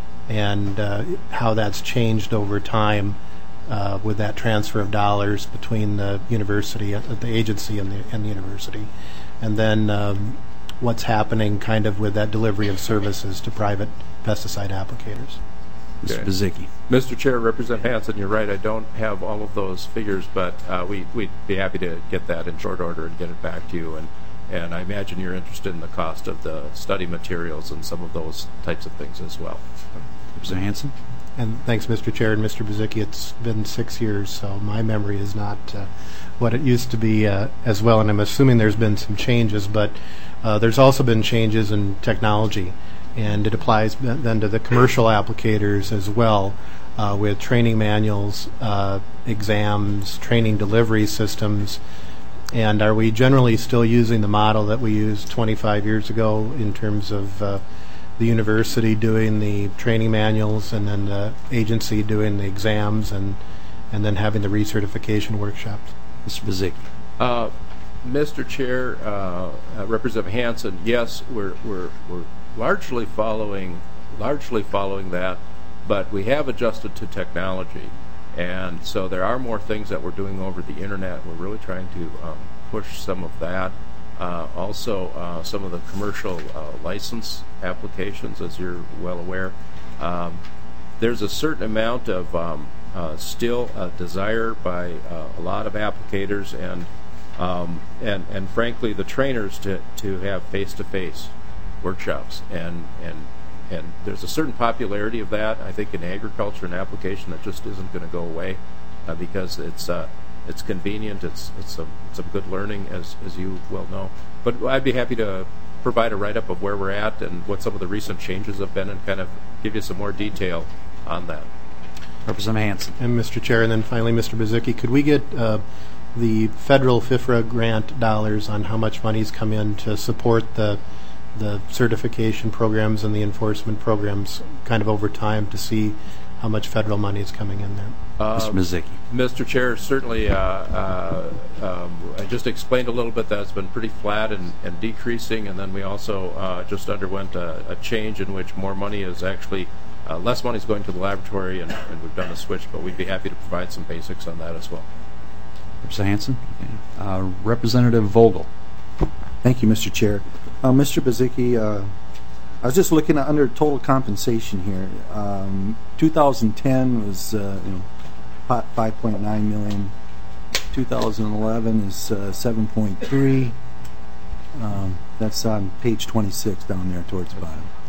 And uh, how that's changed over time uh, with that transfer of dollars between the university, uh, the agency, and the, and the university, and then um, what's happening kind of with that delivery of services to private pesticide applicators. Mister Okay. Bazicki? Mister Chair, Representative Hanson, you're right. I don't have all of those figures, but uh, we, we'd be happy to get that in short order and get it back to you. And, and I imagine you're interested in the cost of the study materials and some of those types of things as well. Representative Hanson? And thanks, Mister Chair and Mister Bazicki. It's been six years, so my memory is not uh, what it used to be uh, as well, and I'm assuming there's been some changes, but uh, there's also been changes in technology, and it applies then to the commercial applicators as well, uh, with training manuals, uh, exams, training delivery systems. And are we generally still using the model that we used twenty-five years ago in terms of uh, the university doing the training manuals and then the agency doing the exams and and then having the recertification workshops? Mister Bazicki? Uh, Mister Chair, uh, uh, Representative Hanson, yes, we're we're we're largely following largely following that, but we have adjusted to technology, and so there are more things that we're doing over the internet. We're really trying to um, push some of that. Uh, also, uh, some of the commercial uh, license applications, as you're well aware. Um, there's a certain amount of um, uh, still a desire by uh, a lot of applicators and um, and and frankly the trainers to to have face-to-face workshops, and and and there's a certain popularity of that, I think, in agriculture and application that just isn't going to go away uh, because it's uh, it's convenient, it's it's some some good learning, as as you well know. But I'd be happy to provide a write-up of where we're at and what some of the recent changes have been, and kind of give you some more detail on that. Representative Hanson? And Mister Chair, and then finally, Mister Bazicki, could we get uh, the federal FIFRA grant dollars on how much money's come in to support the the certification programs and the enforcement programs kind of over time to see how much federal money is coming in there? Mister Bazicki? Mister Chair, certainly, uh, uh, um, I just explained a little bit that it's been pretty flat and, and decreasing, and then we also uh, just underwent a, a change in which more money is actually, uh, less money is going to the laboratory, and, and we've done a switch, but we'd be happy to provide some basics on that as well. Representative Hanson? Okay. Uh, Representative Vogel? Thank you, Mister Chair. Uh, Mister Bazicki, uh, I was just looking at under total compensation here. Um, two thousand ten was uh, you know, five point nine million. two thousand eleven is uh, seven point three. Um, that's on page twenty-six down there towards the bottom.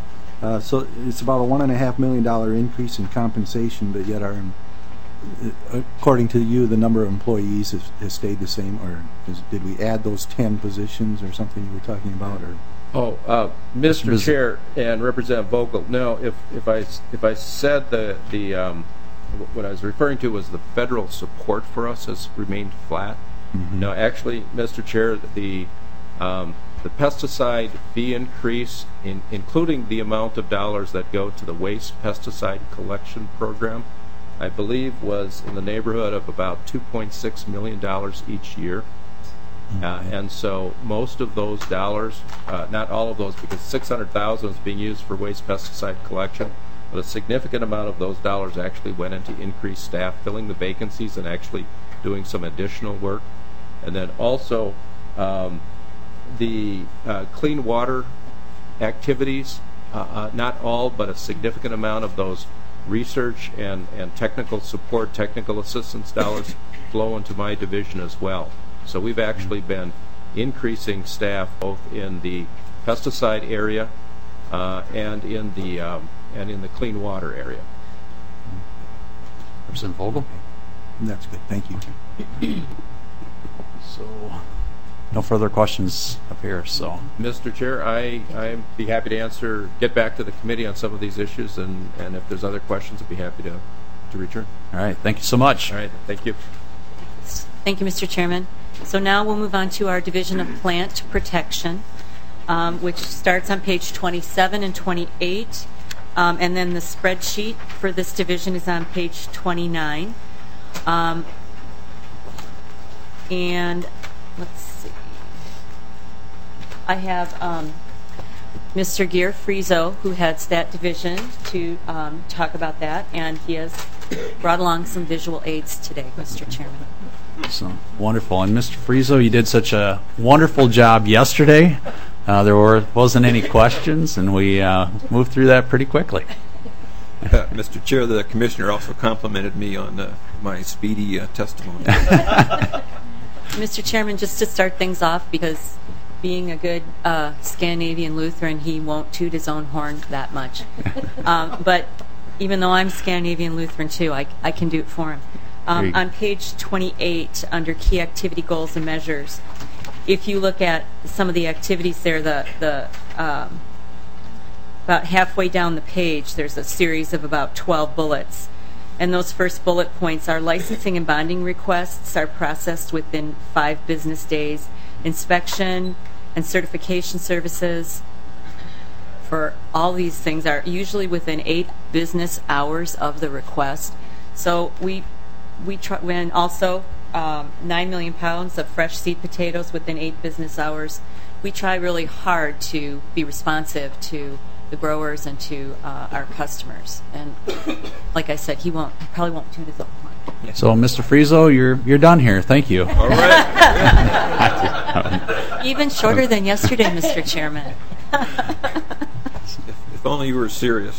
Uh, so it's about a one and a half million dollar increase in compensation, but yet our, uh, according to you, the number of employees has, has stayed the same, or is, did we add those ten positions or something you were talking about, or? Oh, uh, Mister Mister Chair and Representative Vogel. No, if if I if I said the the um, what I was referring to was the federal support for us has remained flat. Mm-hmm. No, actually, Mister Chair, the um, the pesticide fee increase, in, including the amount of dollars that go to the waste pesticide collection program, I believe was in the neighborhood of about two point six million dollars each year. Uh, and so most of those dollars, uh, not all of those, because six hundred thousand is being used for waste pesticide collection, but a significant amount of those dollars actually went into increased staff, filling the vacancies and actually doing some additional work. And then also um, the uh, clean water activities, uh, uh, not all, but a significant amount of those research and, and technical support, technical assistance dollars flow into my division as well. So we've actually been increasing staff both in the pesticide area uh, and in the um, and in the clean water area. Representative Vogel? That's good. Thank you. So, no further questions up here, so. Mister Chair, I, I'd be happy to answer, get back to the committee on some of these issues, and, and if there's other questions, I'd be happy to, to return. All right, thank you so much. All right, thank you. Thank you, Mister Chairman. So now we'll move on to our Division of Plant Protection, um, which starts on page twenty-seven and twenty-eight. Um, and then the spreadsheet for this division is on page twenty-nine. Um, and let's see. I have um, Mister Gear Frieso, who heads that division, to um, talk about that. And he has brought along some visual aids today, Mister Chairman. So wonderful. And Mister Frieso, you did such a wonderful job yesterday. Uh, there were, wasn't any questions, and we uh, moved through that pretty quickly. Uh, Mister Chair, the Commissioner also complimented me on uh, my speedy uh, testimony. Mister Chairman, just to start things off, because being a good uh, Scandinavian Lutheran, he won't toot his own horn that much. um, but even though I'm Scandinavian Lutheran too, I, I can do it for him. Um, on page twenty-eight, under key activity goals and measures, if you look at some of the activities there, the, the um, about halfway down the page, there's a series of about twelve bullets. And those first bullet points are licensing and bonding requests are processed within five business days. Inspection and certification services for all these things are usually within eight business hours of the request. So we we try, when also um, nine million pounds of fresh seed potatoes within eight business hours. We try really hard to be responsive to the growers and to uh, our customers. And like I said, he won't, he probably won't toot his own horn. So, Mister Frieso, you're you're done here. Thank you. All right. Even shorter than yesterday, Mister Chairman. if, if only you were serious.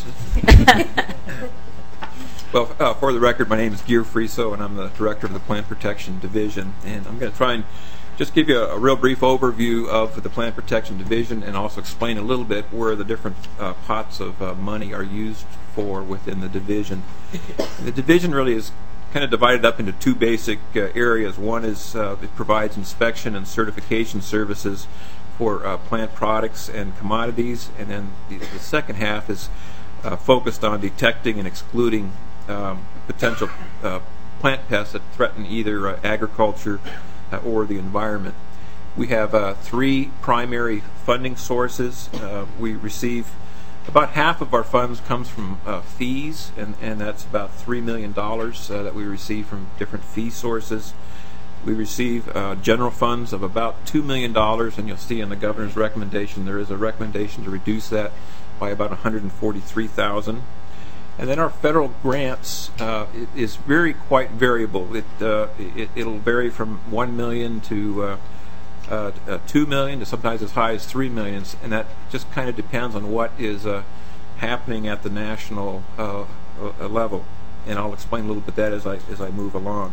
Well, uh, for the record, my name is Gear Frieso, and I'm the Director of the Plant Protection Division. And I'm going to try and just give you a, a real brief overview of the Plant Protection Division and also explain a little bit where the different uh, pots of uh, money are used for within the division. And the division really is kind of divided up into two basic uh, areas. One is uh, it provides inspection and certification services for uh, plant products and commodities, and then the, the second half is uh, focused on detecting and excluding um, potential uh, plant pests that threaten either uh, agriculture uh, or the environment. We have uh, three primary funding sources. Uh, we receive about half of our funds comes from uh, fees, and, and that's about three million dollars uh, that we receive from different fee sources. We receive uh, general funds of about two million dollars, and you'll see in the governor's recommendation there is a recommendation to reduce that by about one hundred forty-three thousand dollars. And then our federal grants uh, it is very quite variable. It, uh, it, it'll vary from one million dollars to uh, uh, uh, two million dollars to sometimes as high as three million dollars, and that just kind of depends on what is uh, happening at the national uh, uh, level. And I'll explain a little bit that as I, as I move along.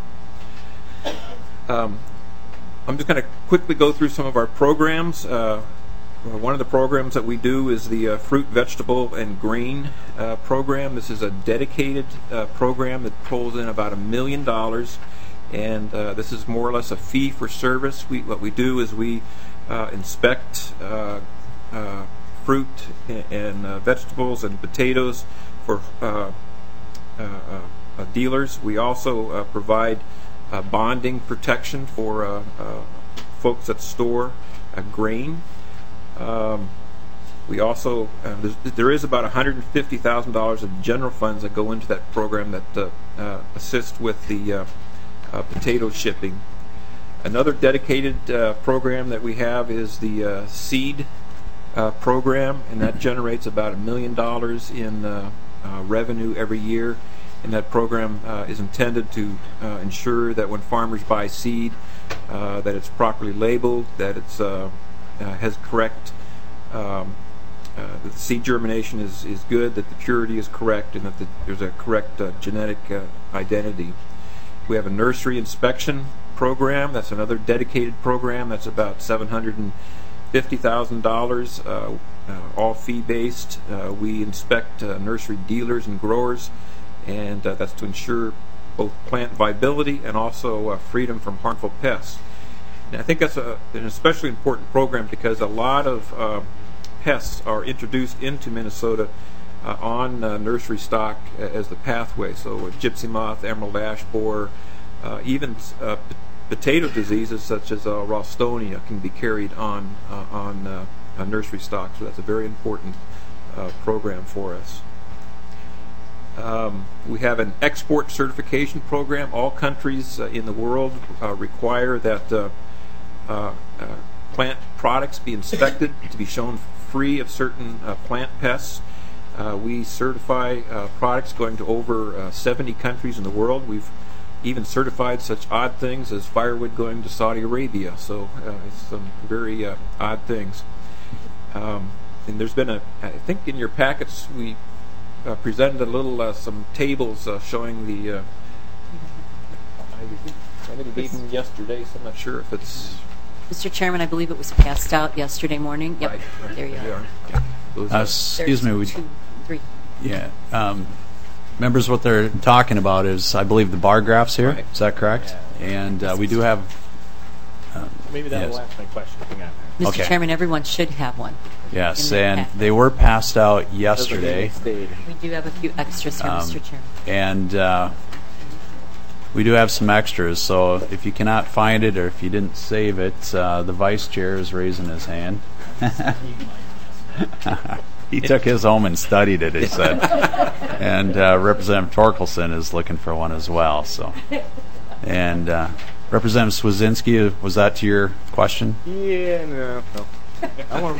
Um, I'm just going to quickly go through some of our programs. Uh, one of the programs that we do is the uh, fruit, vegetable, and grain uh, program. This is a dedicated uh, program that pulls in about a million dollars, and uh, this is more or less a fee for service. We, what we do is we uh, inspect uh, uh, fruit and, and uh, vegetables and potatoes for uh, uh, uh, dealers. We also uh, provide uh, bonding protection for uh, uh, folks that store uh, grain. Um, we also, uh, there is about one hundred fifty thousand dollars of general funds that go into that program that uh, uh, assist with the uh, uh, potato shipping. Another dedicated uh, program that we have is the uh, seed uh, program, and that generates about a million dollars in uh, uh, revenue every year. And that program uh, is intended to uh, ensure that when farmers buy seed, uh, that it's properly labeled, that it's uh, uh, has correct, um, uh, that the seed germination is, is good, that the purity is correct, and that the, there's a correct uh, genetic uh, identity. We have a nursery inspection program. That's another dedicated program. That's about seven hundred fifty thousand dollars, uh, uh, all fee-based. Uh, we inspect uh, nursery dealers and growers, and uh, that's to ensure both plant viability and also uh, freedom from harmful pests. And I think that's a, an especially important program because a lot of uh, pests are introduced into Minnesota uh, on uh, nursery stock as the pathway. So uh, gypsy moth, emerald ash borer, uh, even uh, p- potato diseases such as uh, Ralstonia can be carried on uh, on, uh, on nursery stock. So that's a very important uh, program for us. Um, we have an export certification program. All countries uh, in the world uh, require that uh, uh, uh, plant products be inspected to be shown free of certain uh, plant pests. Uh, we certify uh, products going to over uh, seventy countries in the world. We've even certified such odd things as firewood going to Saudi Arabia. So uh, it's some very uh, odd things. Um, and there's been a, I think in your packets we Uh, presented a little uh, some tables uh, showing the. Uh, I, I think we gave them yesterday, so I'm not sure if it's. Mister Chairman, I believe it was passed out yesterday morning. Yep, Right, right, there you they are. are. Those Uh, are- excuse There's me, we, two, three. yeah. Um, members, what they're talking about is, I believe, the bar graphs here. Right. Is that correct? And uh, we do have. Um, Maybe that'll yes. answer my question. Hang on. Mister Okay. Chairman, everyone should have one. Yes, in their and packet. they were passed out yesterday. We do have a few extras here, Um, Mister Chairman. And uh, we do have some extras, so if you cannot find it or if you didn't save it, uh, the vice chair is raising his hand. He took his home and studied it, he said. And uh, Representative Torkelson is looking for one as well. So, and uh, Representative Swazinski, was that to your question? Yeah, no, no. I want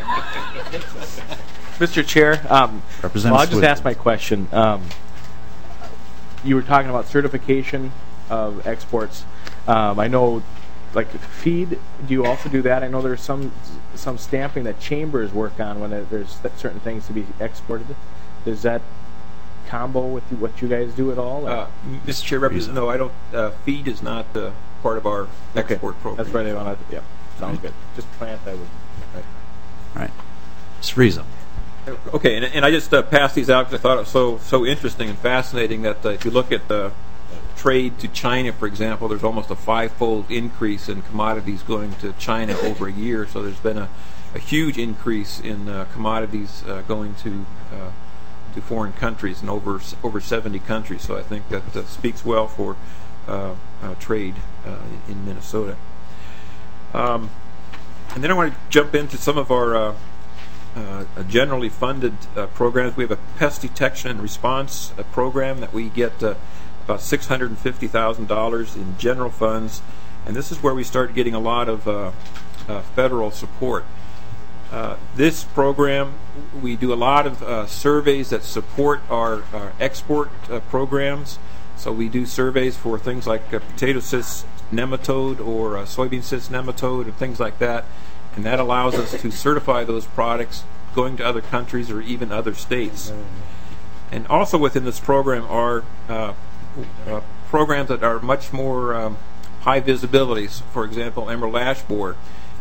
Mister Chair, um, Representative well, I'll just Swid- ask my question. Um, you were talking about certification of exports. Um, I know, like feed. Do you also do that? I know there's some some stamping that chambers work on when it, there's certain things to be exported. Does that combo with what you guys do at all? Uh, Mister Chair, Representative, no, I don't. Uh, feed is not uh, part of our okay. export program. That's where they want to. Yeah, sounds good. Just plant. I would. Right. Right. Mister Friesa. Okay, and, and I just uh, passed these out because I thought it was so so interesting and fascinating that uh, if you look at the trade to China, for example, there's almost a five-fold increase in commodities going to China over a year. So there's been a, a huge increase in uh, commodities uh, going to uh, to foreign countries and over over seventy countries. So I think that uh, speaks well for uh, uh, trade uh, in Minnesota. Um, and then I want to jump into some of our uh, uh, generally funded uh, programs. We have a pest detection and response uh, program that we get uh, about six hundred fifty thousand dollars in general funds, and this is where we start getting a lot of uh, uh, federal support. Uh, this program, we do a lot of uh, surveys that support our, our export uh, programs. So we do surveys for things like uh, potato cyst nematode or uh, soybean cyst nematode and things like that, and that allows us to certify those products going to other countries or even other states. And also within this program are uh, uh, programs that are much more um, high visibilities. For example, emerald ash borer.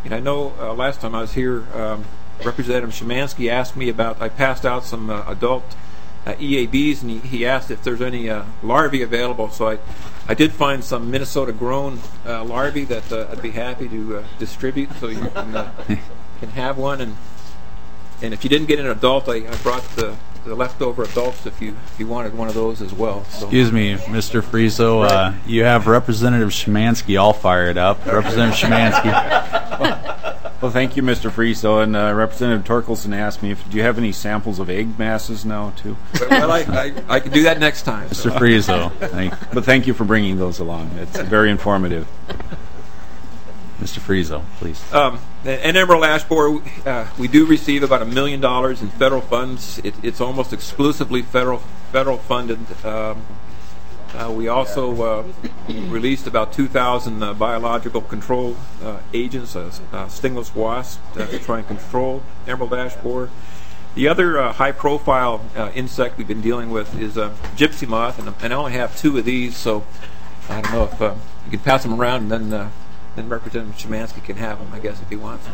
And I know uh, last time I was here, um, Representative Szymanski asked me about, I passed out some uh, adult uh, E A Bs, and he, he asked if there's any uh, larvae available. So I, I did find some Minnesota-grown uh, larvae that uh, I'd be happy to uh, distribute, so you can, uh, can have one. And and if you didn't get an adult, I, I brought the, the leftover adults if you if you wanted one of those as well. So. Excuse me, Mister Friso. Uh, you have Representative Szymanski all fired up. Representative Szymanski. Well, thank you, Mister Friso. And uh, Representative Torkelson asked me, if do you have any samples of egg masses now, too? Well, I, I, I can do that next time. Mister Friso. Thank you. But thank you for bringing those along. It's very informative. Mister Friso, please. Um, and Emerald Ash Borer, uh, we do receive about a million dollars in federal funds. It, it's almost exclusively federal federal funded. Um, uh, we also uh, released about two thousand uh, biological control uh, agents, uh, uh, stingless wasps, uh, to try and control Emerald Ash Borer. The other uh, high-profile uh, insect we've been dealing with is uh, gypsy moth, and, and I only have two of these, so I don't know if uh, you can pass them around, and then uh, then Representative Szymanski can have them, I guess, if he wants.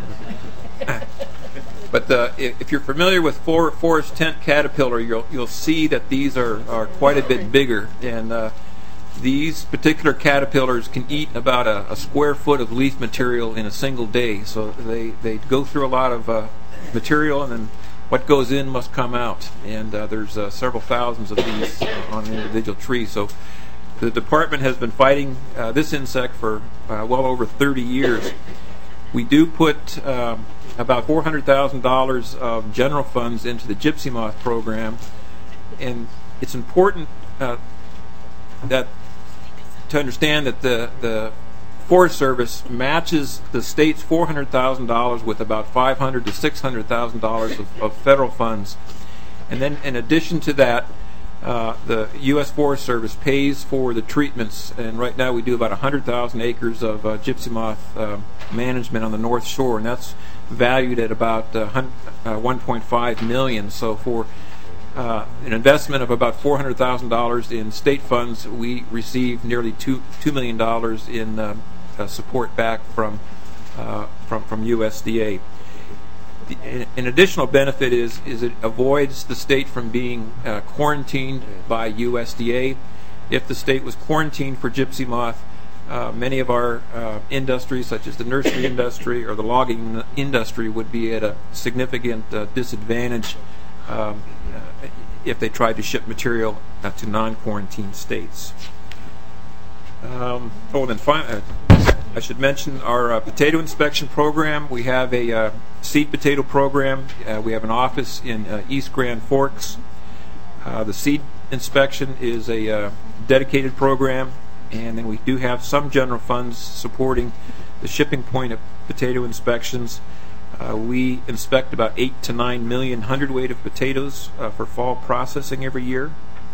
But uh, if, if you're familiar with for, forest tent caterpillar, you'll you'll see that these are, are quite a bit bigger, and uh, these particular caterpillars can eat about a, a square foot of leaf material in a single day. So they, they go through a lot of uh, material, and then what goes in must come out. And uh, there's uh, several thousands of these uh, on an individual tree. So the department has been fighting uh, this insect for uh, well over thirty years. We do put um, about four hundred thousand dollars of general funds into the gypsy moth program, and it's important uh, that to understand that the, the Forest Service matches the state's four hundred thousand dollars with about five hundred thousand to six hundred thousand dollars of, of federal funds. And then in addition to that, Uh, the U S Forest Service pays for the treatments, and right now we do about one hundred thousand acres of uh, gypsy moth uh, management on the North Shore, and that's valued at about uh, uh, one point five million dollars. So for uh, an investment of about four hundred thousand dollars in state funds, we receive nearly two two million dollars in uh, uh, support back from uh, from from U S D A. An additional benefit is is it avoids the state from being uh, quarantined by U S D A. If the state was quarantined for gypsy moth, uh, many of our uh, industries, such as the nursery industry or the logging industry, would be at a significant uh, disadvantage um, uh, if they tried to ship material uh, to non-quarantine states. Um, oh, then finally, uh, I should mention our uh, potato inspection program. We have a uh, seed potato program. Uh, we have an office in uh, East Grand Forks. Uh, the seed inspection is a uh, dedicated program, and then we do have some general funds supporting the shipping point of potato inspections. Uh, we inspect about eight to nine million hundredweight of potatoes uh, for fall processing every year.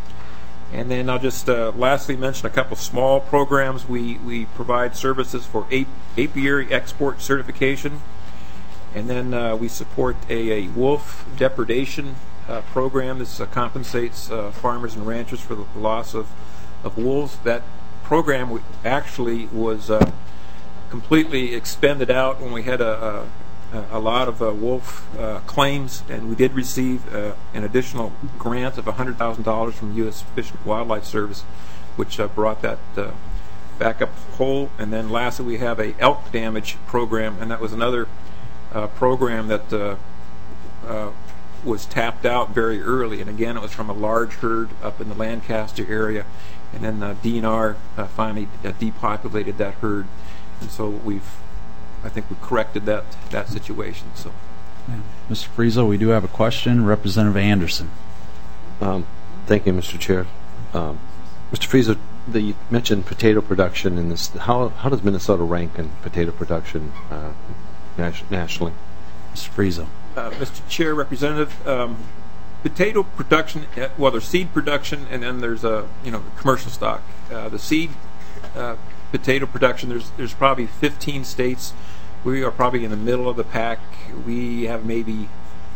And then I'll just uh, lastly mention a couple small programs. We, we provide services for ape, apiary export certification. And then uh, we support a, a wolf depredation uh, program. This uh, compensates uh, farmers and ranchers for the loss of, of wolves. That program actually was uh, completely expended out when we had a, a a lot of uh, wolf uh, claims, and we did receive uh, an additional grant of one hundred thousand dollars from the U S Fish and Wildlife Service, which uh, brought that uh, back up whole. And then lastly, we have a elk damage program, and that was another uh, program that uh, uh, was tapped out very early. And again, it was from a large herd up in the Lancaster area, and then uh, D N R uh, finally uh, depopulated that herd, and so we've I think we corrected that that situation. So, yeah. Mister Friso, we do have a question. Representative Anderson. Um, thank you, Mister Chair. Um, Mister Friso, the, you mentioned potato production in this. How how does Minnesota rank in potato production uh, nas- nationally? Mister Friso. Uh, Mister Chair, Representative, um, potato production. Uh, well, there's seed production, and then there's a you know commercial stock. Uh, the seed. Uh, Potato production, there's there's probably fifteen states. We are probably in the middle of the pack. We have maybe,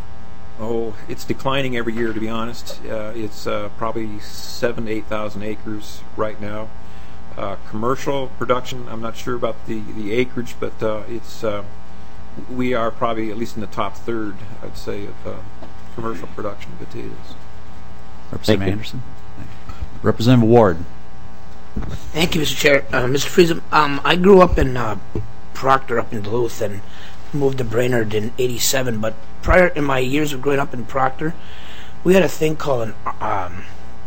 oh, it's declining every year, to be honest. Uh, it's uh, probably seven to eight thousand acres right now. Uh, commercial production, I'm not sure about the, the acreage, but uh, it's uh, we are probably at least in the top third, I'd say, of uh, commercial production of potatoes. Representative Anderson. Representative Ward. Thank you, Mister Chair. Uh, Mister Friesen, um, I grew up in uh, Proctor, up in Duluth, and moved to Brainerd in eighty-seven. But prior, in my years of growing up in Proctor, we had a thing called an um,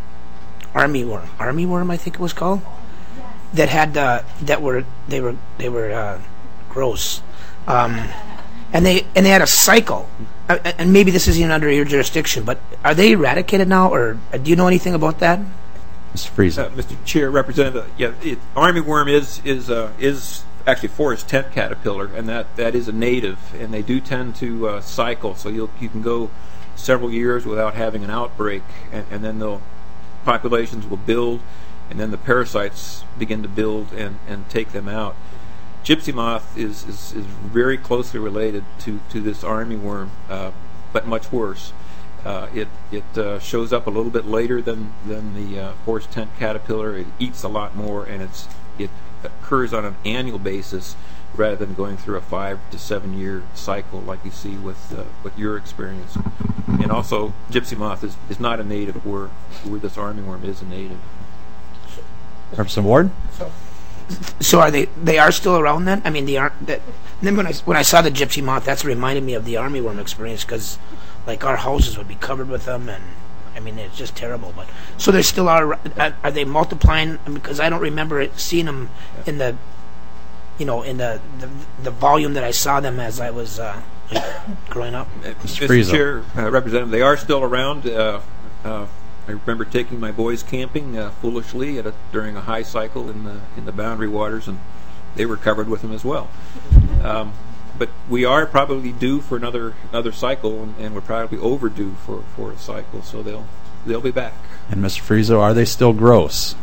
army worm. Army worm, I think it was called. That had uh, that were they were they were uh, gross, um, and they and they had a cycle. Uh, and maybe this isn't under your jurisdiction, but are they eradicated now, or uh, do you know anything about that? Mister Friesen. Uh, Mister Chair, Representative, yeah, it, armyworm is is uh, is actually forest tent caterpillar, and that, that is a native, and they do tend to uh, cycle. So you you can go several years without having an outbreak, and, and then the populations will build, and then the parasites begin to build and, and take them out. Gypsy moth is, is, is very closely related to, to this armyworm, uh, but much worse. Uh, it it uh, shows up a little bit later than than the uh, forest tent caterpillar. It eats a lot more, and it's it occurs on an annual basis rather than going through a five to seven year cycle like you see with uh, with your experience. And also, gypsy moth is, is not a native where where this armyworm is a native. Representative Ward. So, so are they? They are still around then? I mean, the ar- that. Then when I when I saw the gypsy moth, that's reminded me of the armyworm experience, because like our houses would be covered with them, and I mean it's just terrible. But so they still are. Are they multiplying? Because I don't remember it, seeing them in the, you know, in the the, the volume that I saw them as I was uh, growing up. Mister Chair, uh, Representative, they are still around. Uh, uh, I remember taking my boys camping uh, foolishly at a, during a high cycle in the in the Boundary Waters, and they were covered with them as well. Um, but we are probably due for another another cycle, and, and we're probably overdue for, for a cycle. So they'll they'll be back. And Mister Friesen, are they still gross?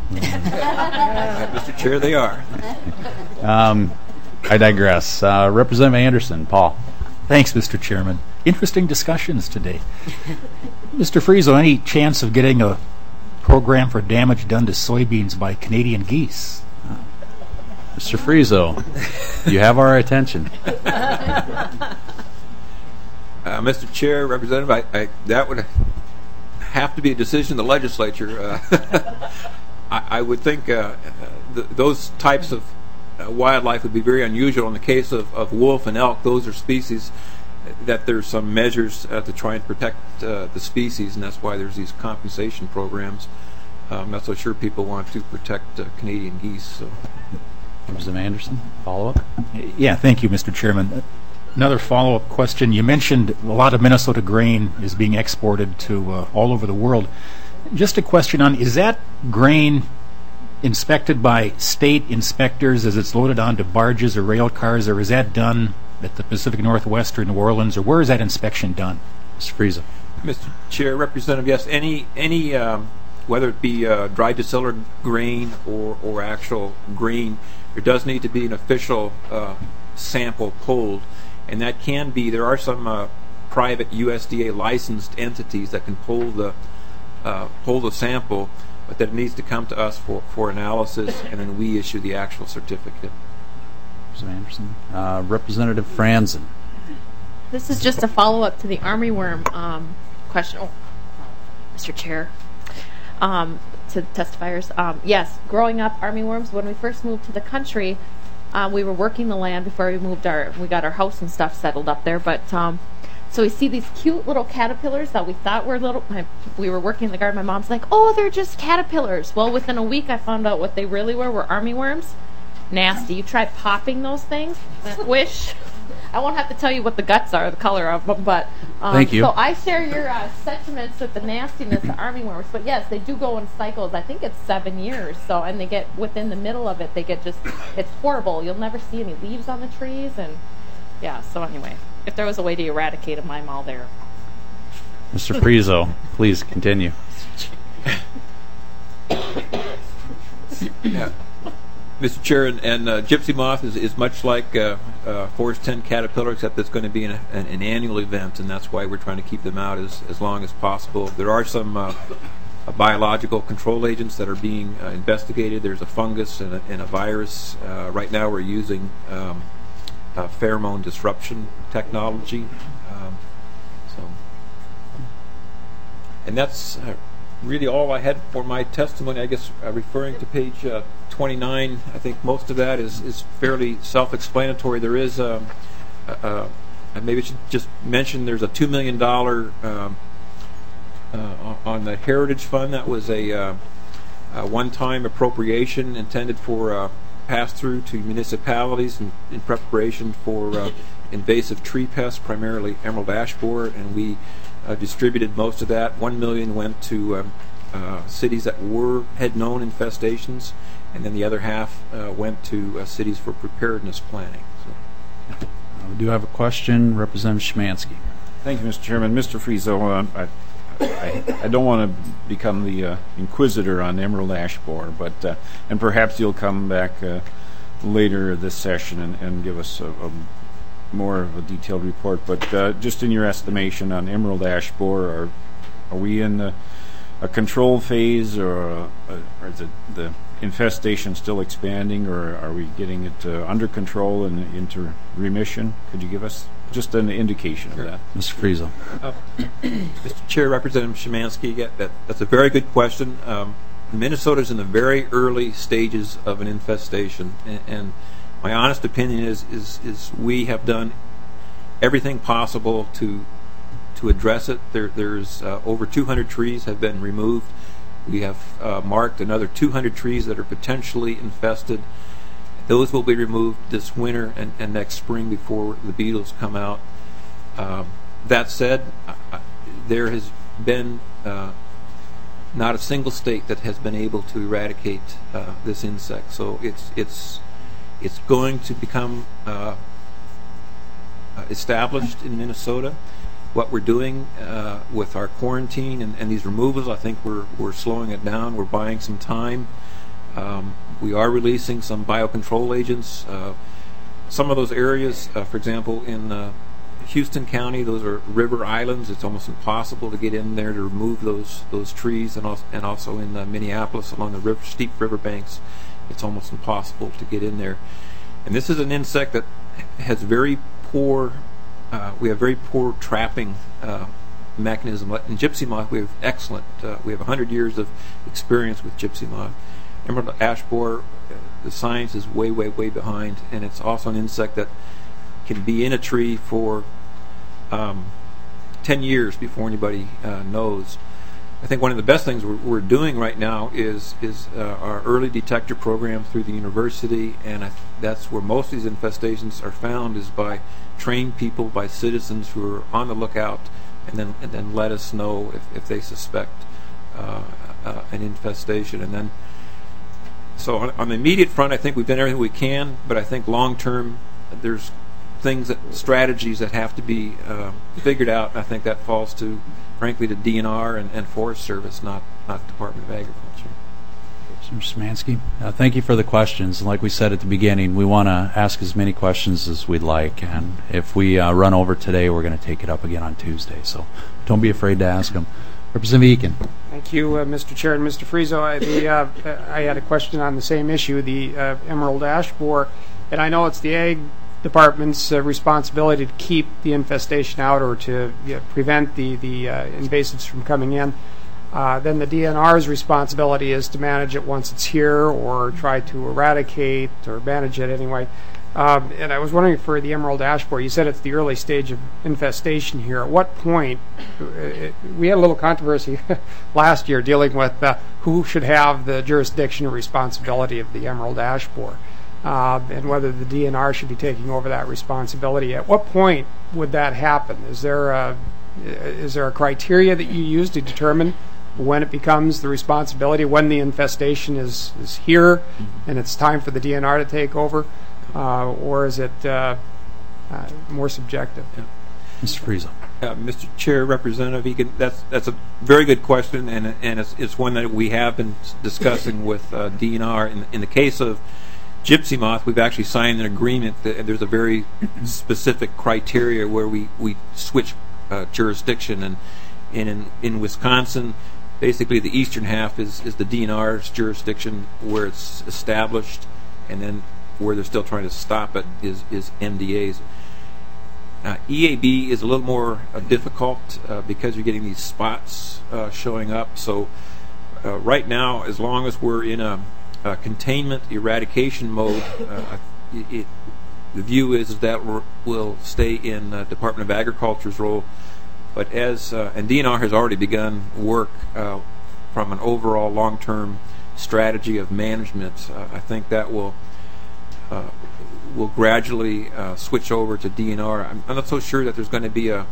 uh, Mister Chair, they are. Um, I digress. Uh, Representative Anderson, Paul. Thanks, Mister Chairman. Interesting discussions today. Mister Friesen, any chance of getting a program for damage done to soybeans by Canadian geese? Mister Friesen, you have our attention. Uh, Mister Chair, Representative, I, I, that would have to be a decision of the legislature. Uh, I, I would think uh, th- those types of uh, wildlife would be very unusual. In the case of, of wolf and elk, those are species that there's some measures uh, to try and protect uh, the species, and that's why there's these compensation programs. Uh, I'm not so sure people want to protect uh, Canadian geese. So. Representative Anderson, follow-up? Yeah, thank you, Mister Chairman. Another follow-up question. You mentioned a lot of Minnesota grain is being exported to uh, all over the world. Just a question on, is that grain inspected by state inspectors as it's loaded onto barges or rail cars, or is that done at the Pacific Northwest or New Orleans, or where is that inspection done? Mister Friesen. Mister Chair, Representative, yes, any, any um, whether it be uh, dry distilled grain or, or actual grain, there does need to be an official uh, sample pulled, and that can be, there are some uh, private U S D A licensed entities that can pull the uh, pull the sample, but that it needs to come to us for, for analysis, and then we issue the actual certificate. Representative Anderson. Uh, Representative Franzen. This is just a follow-up to the armyworm um, question. Oh, Mister Chair. Um, to testifiers. Um, yes, growing up, armyworms, when we first moved to the country, um, we were working the land before we moved our, we got our house and stuff settled up there, but, um, so we see these cute little caterpillars that we thought were little, my, we were working in the garden, my mom's like, oh, they're just caterpillars. Well, within a week I found out what they really were, were armyworms. Nasty. You try popping those things, squish. I won't have to tell you what the guts are, the color of them, but um, thank you. So I share your uh, sentiments with the nastiness of armyworms. But yes, they do go in cycles. I think it's seven years. So and they get within the middle of it, they get just it's horrible. You'll never see any leaves on the trees, and yeah. So anyway, if there was a way to eradicate them, I'm all there. Mister Friesen, please continue. Yeah. Mister Chair, and, and uh, gypsy moth is, is much like uh, uh, forest tent caterpillar, except it's going to be an, an, an annual event, and that's why we're trying to keep them out as, as long as possible. There are some uh, uh, biological control agents that are being uh, investigated. There's a fungus and a, and a virus. Uh, right now we're using um, uh, pheromone disruption technology. Um, so, and that's uh, really all I had for my testimony. I guess uh, referring to page uh, twenty-nine, I think most of that is, is fairly self-explanatory. There is, um, uh, uh, maybe I should just mention, there's a two million dollars um, uh, on the Heritage Fund. That was a, uh, a one-time appropriation intended for uh, pass-through to municipalities in, in preparation for uh, invasive tree pests, primarily emerald ash borer, and we uh, distributed most of that. One million went to um, uh, cities that were had known infestations, and then the other half uh, went to uh, cities for preparedness planning. So. Uh, we do have a question, Representative Szymanski. Thank you, Mister Chairman. Mister Frizo, uh, I, I, I don't want to become the uh, inquisitor on emerald ash borer, but uh, and perhaps you'll come back uh, later this session and, and give us a, a more of a detailed report. But uh, just in your estimation on emerald ash borer, are are we in the, a control phase, or, uh, or is it the infestation still expanding, or are we getting it uh, under control and into remission? Could you give us just an indication of that? Mister Frizo. Uh, Mister Chair, Representative Szymanski, yeah, that, that's a very good question. Um, Minnesota's in the very early stages of an infestation, and, and my honest opinion is, is is we have done everything possible to to address it. There, there's uh, over two hundred trees have been removed. We have uh, marked another two hundred trees that are potentially infested. Those will be removed this winter and, and next spring before the beetles come out. Um, that said, I, there has been uh, not a single state that has been able to eradicate uh, this insect. So it's it's it's going to become uh, established in Minnesota. What we're doing uh, with our quarantine and, and these removals, I think we're we're slowing it down. We're buying some time. Um, we are releasing some biocontrol agents. Uh, some of those areas, uh, for example, in uh, Houston County, those are river islands. It's almost impossible to get in there to remove those those trees, and also, and also in uh, Minneapolis along the river, steep river banks, it's almost impossible to get in there. And this is an insect that has very poor. Uh, we have very poor trapping uh, mechanism. In gypsy moth, we have excellent. Uh, we have one hundred years of experience with gypsy moth. Emerald ash borer, uh, the science is way, way, way behind, and it's also an insect that can be in a tree for um, ten years before anybody uh, knows. I think one of the best things we're, we're doing right now is is uh, our early detector program through the university, and I th that's where most of these infestations are found, is by trained people, by citizens who are on the lookout, and then and then let us know if, if they suspect uh, uh, an infestation. And then, so on, on the immediate front, I think we've done everything we can, but I think long term, there's things that strategies that have to be uh, figured out. And I think that falls to, frankly, to D N R and, and Forest Service, not not Department of Agriculture. Mister Szymanski, uh, thank you for the questions. Like we said at the beginning, we want to ask as many questions as we'd like, and if we uh, run over today, we're going to take it up again on Tuesday. So don't be afraid to ask them. Representative Eakin. Thank you, uh, Mister Chair and Mister Frizo. I, the, uh, I had a question on the same issue, the uh, emerald ash borer, and I know it's the Ag Department's uh, responsibility to keep the infestation out, or to uh, prevent the the uh, invasives from coming in. Uh, then the D N R's responsibility is to manage it once it's here, or try to eradicate or manage it anyway. Um, and I was wondering, for the emerald ash borer, you said it's the early stage of infestation here. At what point, uh, we had a little controversy last year dealing with uh, who should have the jurisdiction or responsibility of the emerald ash borer, uh, and whether the D N R should be taking over that responsibility. At what point would that happen? Is there a, is there a criteria that you use to determine when it becomes the responsibility, when the infestation is, is here mm-hmm. and it's time for the D N R to take over, uh, or is it uh, uh, more subjective? Yeah. Mister Frizo. Uh, Mister Chair, Representative Eakin, that's that's a very good question, and and it's, it's one that we have been discussing with uh, D N R. In, in the case of gypsy moth, we've actually signed an agreement that there's a very specific criteria where we, we switch uh, jurisdiction, and, and in, in Wisconsin, basically the eastern half is, is the D N R's jurisdiction, where it's established, and then where they're still trying to stop it is, is M D As. Uh, E A B is a little more uh, difficult uh, because you're getting these spots uh, showing up. So uh, right now, as long as we're in a, a containment eradication mode, uh, it, it, the view is that we're, we'll stay in uh, Department of Agriculture's role. But as uh, and D N R has already begun work uh, from an overall long-term strategy of management, uh, I think that will. Uh, will gradually uh, switch over to D N R. I'm, I'm not so sure that there's going to be a,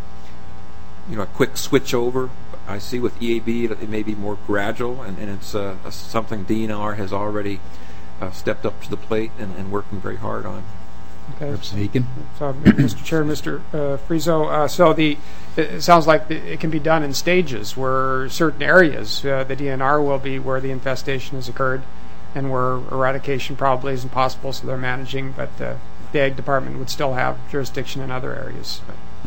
you know, a quick switch over. I see with E A B that it may be more gradual, and, and it's uh, something D N R has already uh, stepped up to the plate and, and working very hard on. Okay. Representative So, Mister Chair, Mister Uh, Friso, uh, so the it sounds like it can be done in stages, where certain areas uh, the D N R will be where the infestation has occurred, and where eradication probably isn't possible, so they're managing, but uh, the Ag Department would still have jurisdiction in other areas.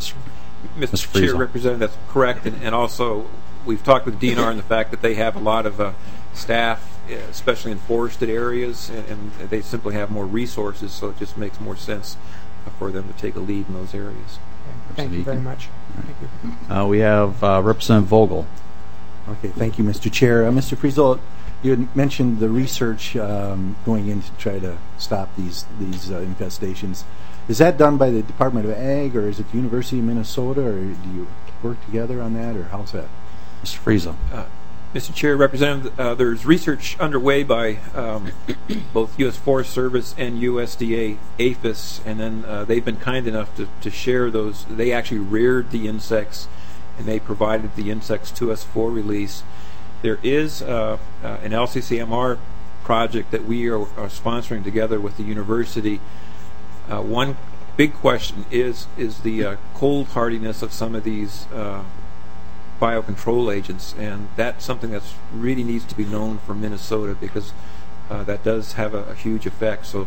Mister Chair, Representative, that's correct, and, and also we've talked with D N R on the fact that they have a lot of uh, staff, especially in forested areas, and, and they simply have more resources, so it just makes more sense for them to take a lead in those areas. Okay. Thank you very much. Thank you. Uh, we have uh, Representative Vogel. Okay, thank you, Mister Chair. Uh, Mister Friesel, you had mentioned the research um, going in to try to stop these these uh, infestations. Is that done by the Department of Ag, or is it the University of Minnesota, or do you work together on that, or how's that? Mister Friesel. Uh, Mister Chair, Representative, uh, there's research underway by um, both U S Forest Service and U S D A APHIS, and then uh, they've been kind enough to, to share those. They actually reared the insects, and they provided the insects to us for release. There is uh, uh, an L C C M R project that we are, are sponsoring together with the university. Uh, one big question is is the uh, cold hardiness of some of these uh, biocontrol agents, and that's something that really needs to be known for Minnesota, because uh, that does have a, a huge effect. So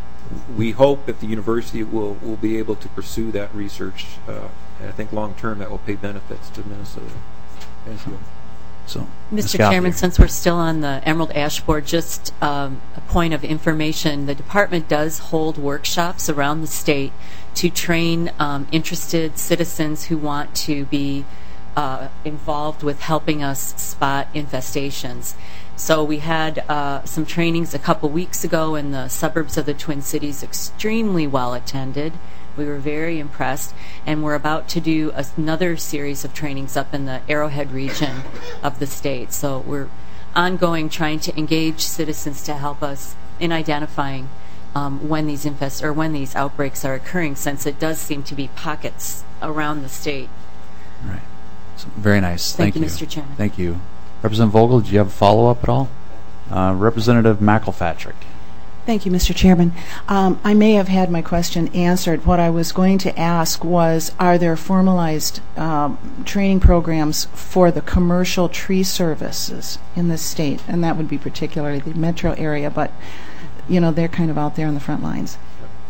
we hope that the university will, will be able to pursue that research, uh, and I think long term that will pay benefits to Minnesota. Thank you. So, Mister Chairman, since we're still on the Emerald Ash Board, just um, a point of information. The department does hold workshops around the state to train um, interested citizens who want to be uh, involved with helping us spot infestations. So we had uh, some trainings a couple weeks ago in the suburbs of the Twin Cities, extremely well attended. We were very impressed, and we're about to do another series of trainings up in the Arrowhead region of the state. So we're ongoing trying to engage citizens to help us in identifying um, when these infest or when these outbreaks are occurring, since it does seem to be pockets around the state. All right. So, very nice. Thank Thank, you, Mister Chairman. Thank you. Representative Vogel, did you have a follow-up at all? Uh, Representative McElpatrick. Thank you, Mister Chairman. Um, I may have had my question answered. What I was going to ask was, are there formalized um, training programs for the commercial tree services in the state? And that would be particularly the metro area, but, you know, they're kind of out there on the front lines.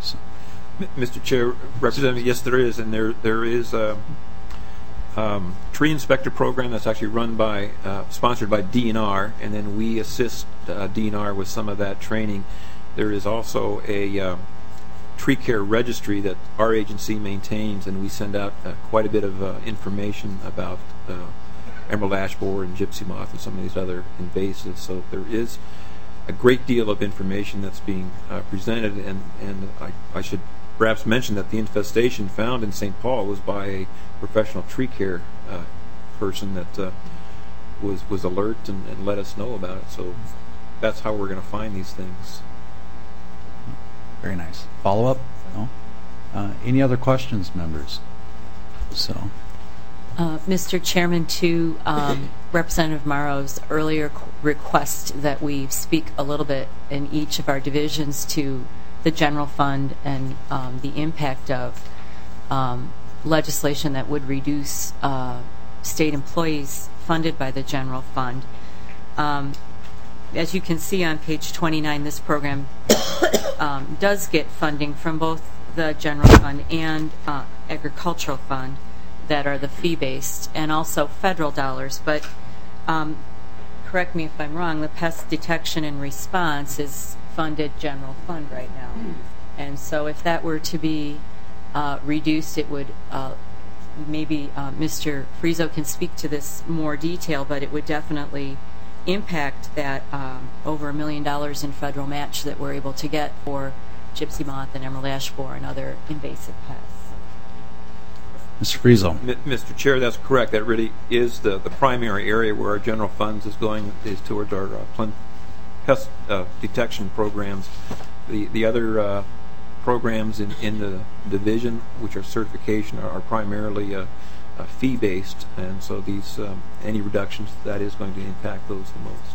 Mister Chair, Representative, yes, there is, and there there is a um, tree inspector program that's actually run by, uh, sponsored by D N R, and then we assist uh, D N R with some of that training. There is also a uh, tree care registry that our agency maintains, and we send out uh, quite a bit of uh, information about uh, emerald ash borer and gypsy moth and some of these other invasives. So there is a great deal of information that's being uh, presented, and, and I, I should perhaps mention that the infestation found in Saint Paul was by a professional tree care uh, person that uh, was, was alert and, and let us know about it. So that's how we're going to find these things. Very nice. Follow-up? No? Uh, any other questions, members? So, Uh, Mister Chairman, to um, Representative Morrow's earlier qu- request that we speak a little bit in each of our divisions to the general fund and um, the impact of um, legislation that would reduce uh, state employees funded by the general fund. Um, as you can see on page twenty-nine, this program um, does get funding from both the general fund and uh, agricultural fund that are the fee-based, and also federal dollars. But um, correct me if I'm wrong, the pest detection and response is funded general fund right now. And so if that were to be uh, reduced, it would, uh, maybe uh, Mister Frieso can speak to this more detail, but it would definitely impact that um, over a million dollars in federal match that we're able to get for gypsy moth and emerald ash borer and other invasive pests. Mister Frieso. M- Mister Chair, that's correct. That really is the, the primary area where our general funds is going, is towards our uh, plant pest uh, detection programs. The the other uh, programs in, in the division, which are certification, are, are primarily uh, uh, fee-based, and so these um, any reductions, that is going to impact those the most.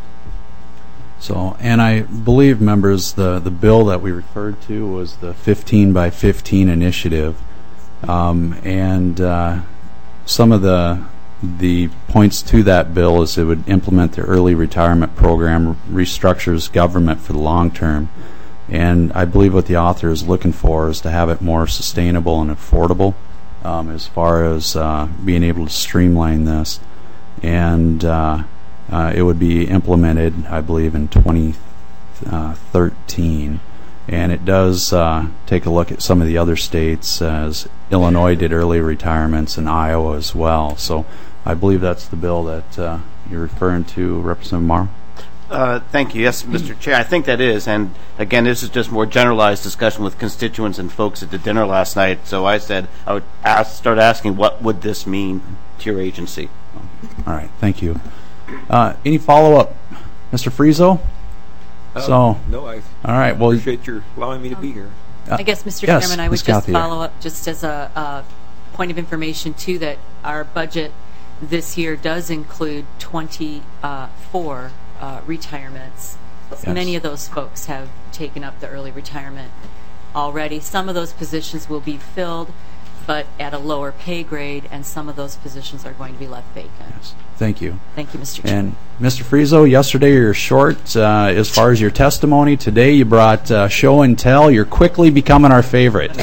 So, and I believe, members, the, the bill that we referred to was the fifteen by fifteen initiative. Um, and uh, some of the the points to that bill is it would implement the early retirement program, restructures government for the long term. And I believe what the author is looking for is to have it more sustainable and affordable um, as far as uh, being able to streamline this. And uh, uh, it would be implemented, I believe, in twenty thirteen. And it does uh, take a look at some of the other states, as Illinois did early retirements and Iowa as well. So I believe that's the bill that uh, you're referring to, Representative Morrow. Uh, thank you. Yes, Mister Chair, I think that is. And again, this is just more generalized discussion with constituents and folks at the dinner last night. So I said I would ask, start asking, what would this mean to your agency? All right, thank you. Uh, any follow-up, Mister Frieso? Uh, so no, I all right. Well, appreciate your allowing me to be here. Uh, I guess, Mister yes, Chairman, I would Miz just Gauthier. follow up just as a, a point of information, too, that our budget this year does include twenty-four uh, retirements. Yes. Many of those folks have taken up the early retirement already. Some of those positions will be filled, but at a lower pay grade, and some of those positions are going to be left vacant. Yes. Thank you. Thank you, Mister Chair. And Mister Frieso, yesterday you were short uh, as far as your testimony. Today you brought uh, show and tell. You're quickly becoming our favorite.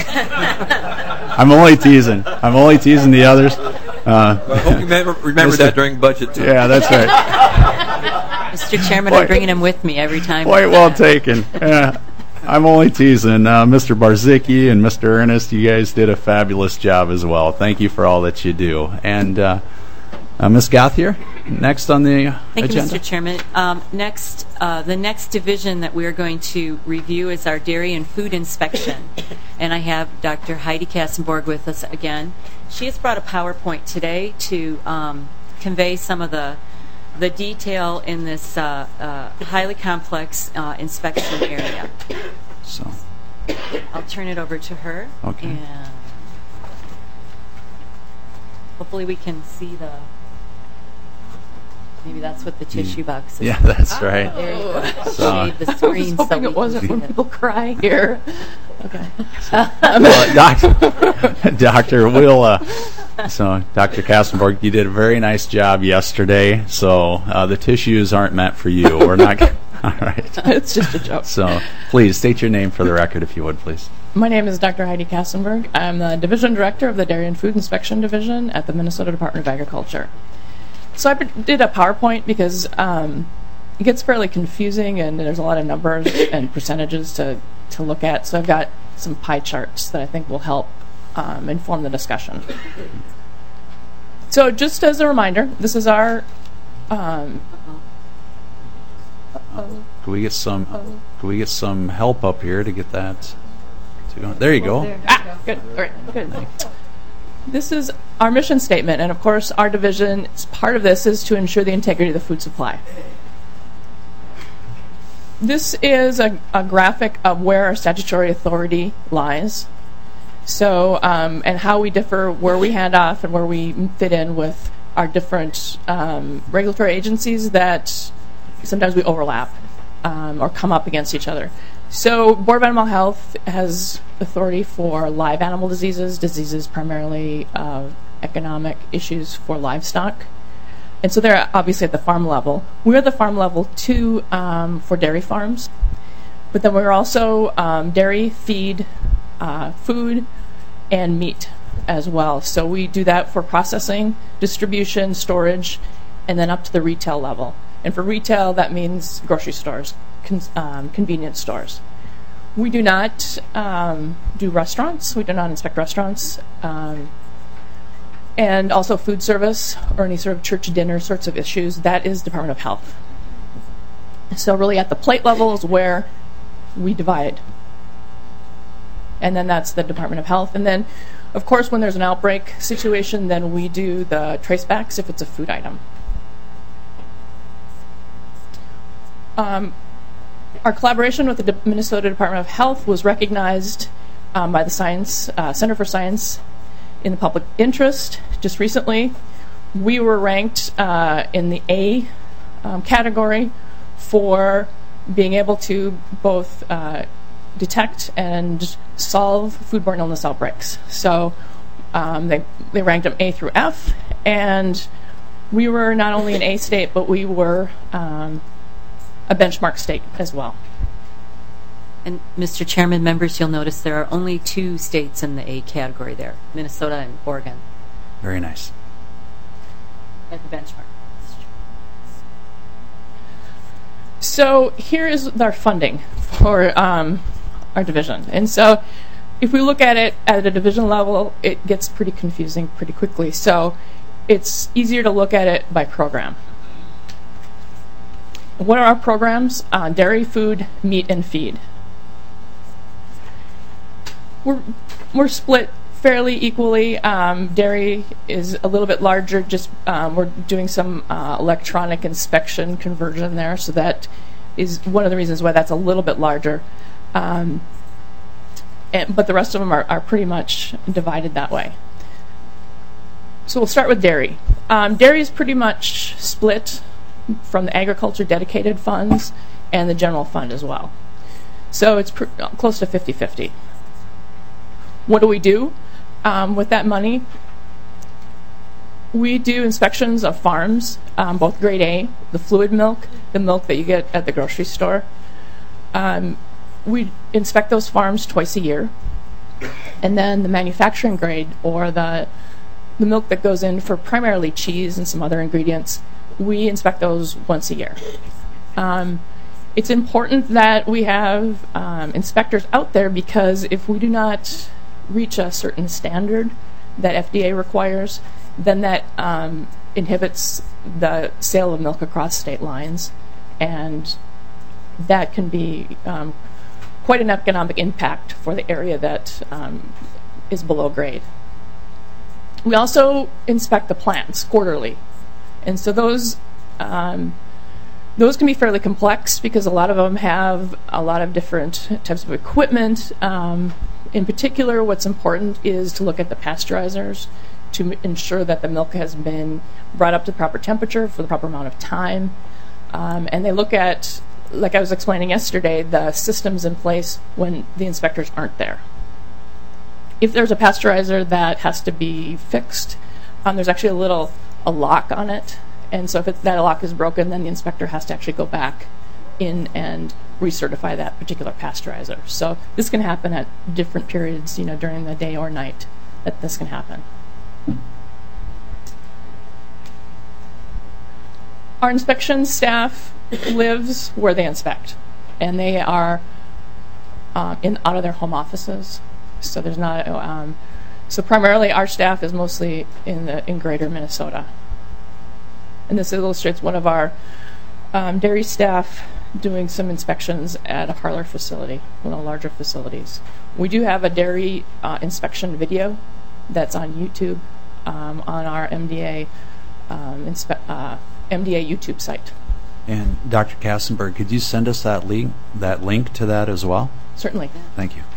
I'm only teasing. I'm only teasing the others. Uh, well, I hope you remember, remember that during budget time. Yeah, that's right. Mister Chairman, Boy, I'm bringing him with me every time. Quite well taken. Yeah, I'm only teasing. Uh, Mister Barzicki and Mister Ernest, you guys did a fabulous job as well. Thank you for all that you do. And uh, uh, Miz Gauthier, next on the uh, Thank agenda. you, Mister Chairman. Um, next, uh, the next division that we're going to review is our dairy and food inspection. And I have Doctor Heidi Kassenborg with us again. She has brought a PowerPoint today to um, convey some of the the detail in this uh, uh, highly complex uh, inspection area. So, I'll turn it over to her. Okay. And hopefully we can see the. Maybe that's what the tissue box is. Yeah, that's right. There you go. So- Shade the screen. I was hoping so it wasn't when people cry here. Okay. Well, doc, Doctor, we'll, uh, so Doctor Kassenborg, you did a very nice job yesterday. So uh, the tissues aren't meant for you. We're not. All right. It's just a joke. So please state your name for the record, if you would, please. My name is Doctor Heidi Kassenberg. I'm the Division Director of the Dairy and Food Inspection Division at the Minnesota Department of Agriculture. So I did a PowerPoint because um, it gets fairly confusing and there's a lot of numbers and percentages to, to look at. So I've got some pie charts that I think will help um, inform the discussion. So just as a reminder, this is our... Um, Can we get some? Can we get some help up here to get that? To go? There you go. Ah, good. All right, good. This is our mission statement, and of course, our division, part of this is to ensure the integrity of the food supply. This is a, a graphic of where our statutory authority lies. So, um, and how we differ, where we hand off, and where we fit in with our different um, regulatory agencies that sometimes we overlap um, or come up against each other. So Board of Animal Health has authority for live animal diseases, diseases primarily uh, economic issues for livestock. And so they're obviously at the farm level. We're at the farm level too um, for dairy farms. But then we're also um, dairy, feed, uh, food, and meat as well. So we do that for processing, distribution, storage, and then up to the retail level. And for retail, that means grocery stores. con- um, convenience stores. We do not um, do restaurants. We do not inspect restaurants. Um, and also food service or any sort of church dinner sorts of issues. That is Department of Health. So really at the plate level is where we divide. And then that's the Department of Health. And then, of course, when there's an outbreak situation, then we do the tracebacks if it's a food item. Um, our collaboration with the De- Minnesota Department of Health was recognized um, by the Science uh, Center for Science in the Public Interest just recently. We were ranked uh, in the A um, category for being able to both uh, detect and solve foodborne illness outbreaks. So um, they they ranked them A through F, and we were not only an A state, but we were um, a benchmark state as well. And Mister Chairman, members, you'll notice there are only two states in the A category there, Minnesota and Oregon. Very nice. At the benchmark. So here is our funding for um, our division. And so if we look at it at a division level, it gets pretty confusing pretty quickly. So it's easier to look at it by program. What are our programs? Uh, dairy, food, meat, and feed. We're, we're split fairly equally. Um, dairy is a little bit larger. Just um, we're doing some uh, electronic inspection conversion there, so that is one of the reasons why that's a little bit larger. Um, and, but the rest of them are, are pretty much divided that way. So we'll start with dairy. Um, dairy is pretty much split from the agriculture dedicated funds and the general fund as well. So it's pr- close to fifty-fifty. What do we do um, with that money? We do inspections of farms, um, both grade A, the fluid milk, the milk that you get at the grocery store. Um, we inspect those farms twice a year. And then the manufacturing grade, or the, the milk that goes in for primarily cheese and some other ingredients, we inspect those once a year. Um, it's important that we have um, inspectors out there, because if we do not reach a certain standard that F D A requires, then that um, inhibits the sale of milk across state lines, and that can be um, quite an economic impact for the area that um, is below grade. We also inspect the plants quarterly, and so those um, those can be fairly complex, because a lot of them have a lot of different types of equipment. Um, in particular, what's important is to look at the pasteurizers to m- ensure that the milk has been brought up to the proper temperature for the proper amount of time. Um, and they look at, like I was explaining yesterday, the systems in place when the inspectors aren't there. If there's a pasteurizer that has to be fixed, um, there's actually a little a lock on it. And so if it, that lock is broken, then the inspector has to actually go back in and recertify that particular pasteurizer. So this can happen at different periods, you know, during the day or night that this can happen. Our inspection staff lives where they inspect, and they are uh, in out of their home offices. So there's not. Um, so primarily, our staff is mostly in the in Greater Minnesota, and this illustrates one of our um, dairy staff doing some inspections at a Harler facility, one of the larger facilities. We do have a dairy uh, inspection video that's on YouTube um, on our M D A um, inspe- uh, M D A YouTube site. And Doctor Kassenberg, could you send us that link, that link to that as well? Certainly. Thank you.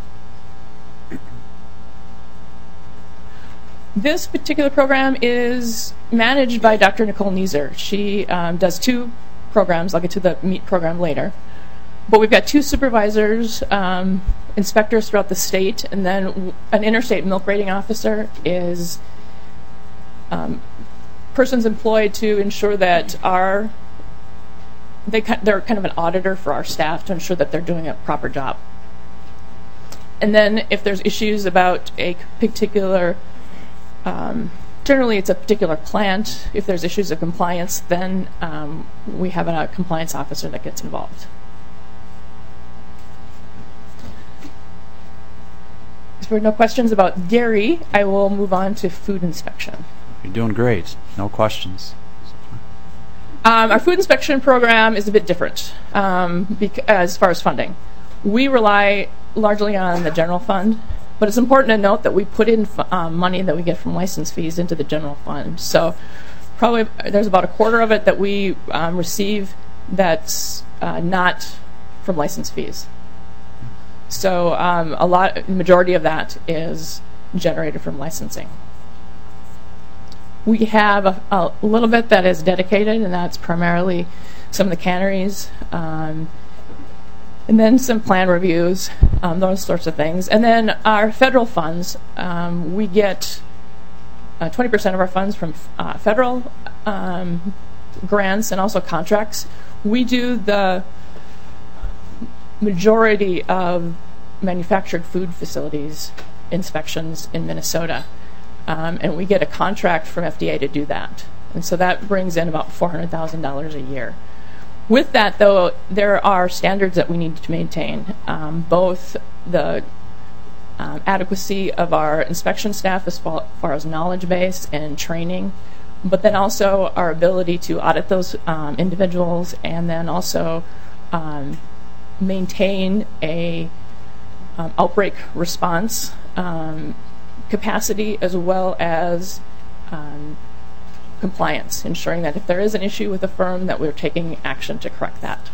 This particular program is managed by Doctor Nicole Nieser. She um, does two programs. I'll get to the meat program later. But we've got two supervisors, um, inspectors throughout the state, and then an interstate milk rating officer is um, persons employed to ensure that our they they're kind of an auditor for our staff to ensure that they're doing a proper job. And then if there's issues about a particular Um, generally, it's a particular plant. If there's issues of compliance, then um, we have a compliance officer that gets involved. If there are no questions about dairy, I will move on to food inspection. You're doing great. No questions. Um, our food inspection program is a bit different um, bec- as far as funding. We rely largely on the general fund, but it's important to note that we put in f- um, money that we get from license fees into the general fund. So probably there's about a quarter of it that we um, receive that's uh, not from license fees. So um, a lot, majority of that is generated from licensing. We have a, a little bit that is dedicated, and that's primarily some of the canneries, um, and then some plan reviews, um, those sorts of things. And then our federal funds, um, we get uh, twenty percent of our funds from uh, federal um, grants and also contracts. We do the majority of manufactured food facilities inspections in Minnesota. Um, and we get a contract from F D A to do that. And so that brings in about four hundred thousand dollars a year. With that, though, there are standards that we need to maintain, um, both the um, adequacy of our inspection staff as far, far as knowledge base and training, but then also our ability to audit those um, individuals, and then also um, maintain a um, outbreak response um, capacity, as well as um, compliance, ensuring that if there is an issue with a firm, that we're taking action to correct that.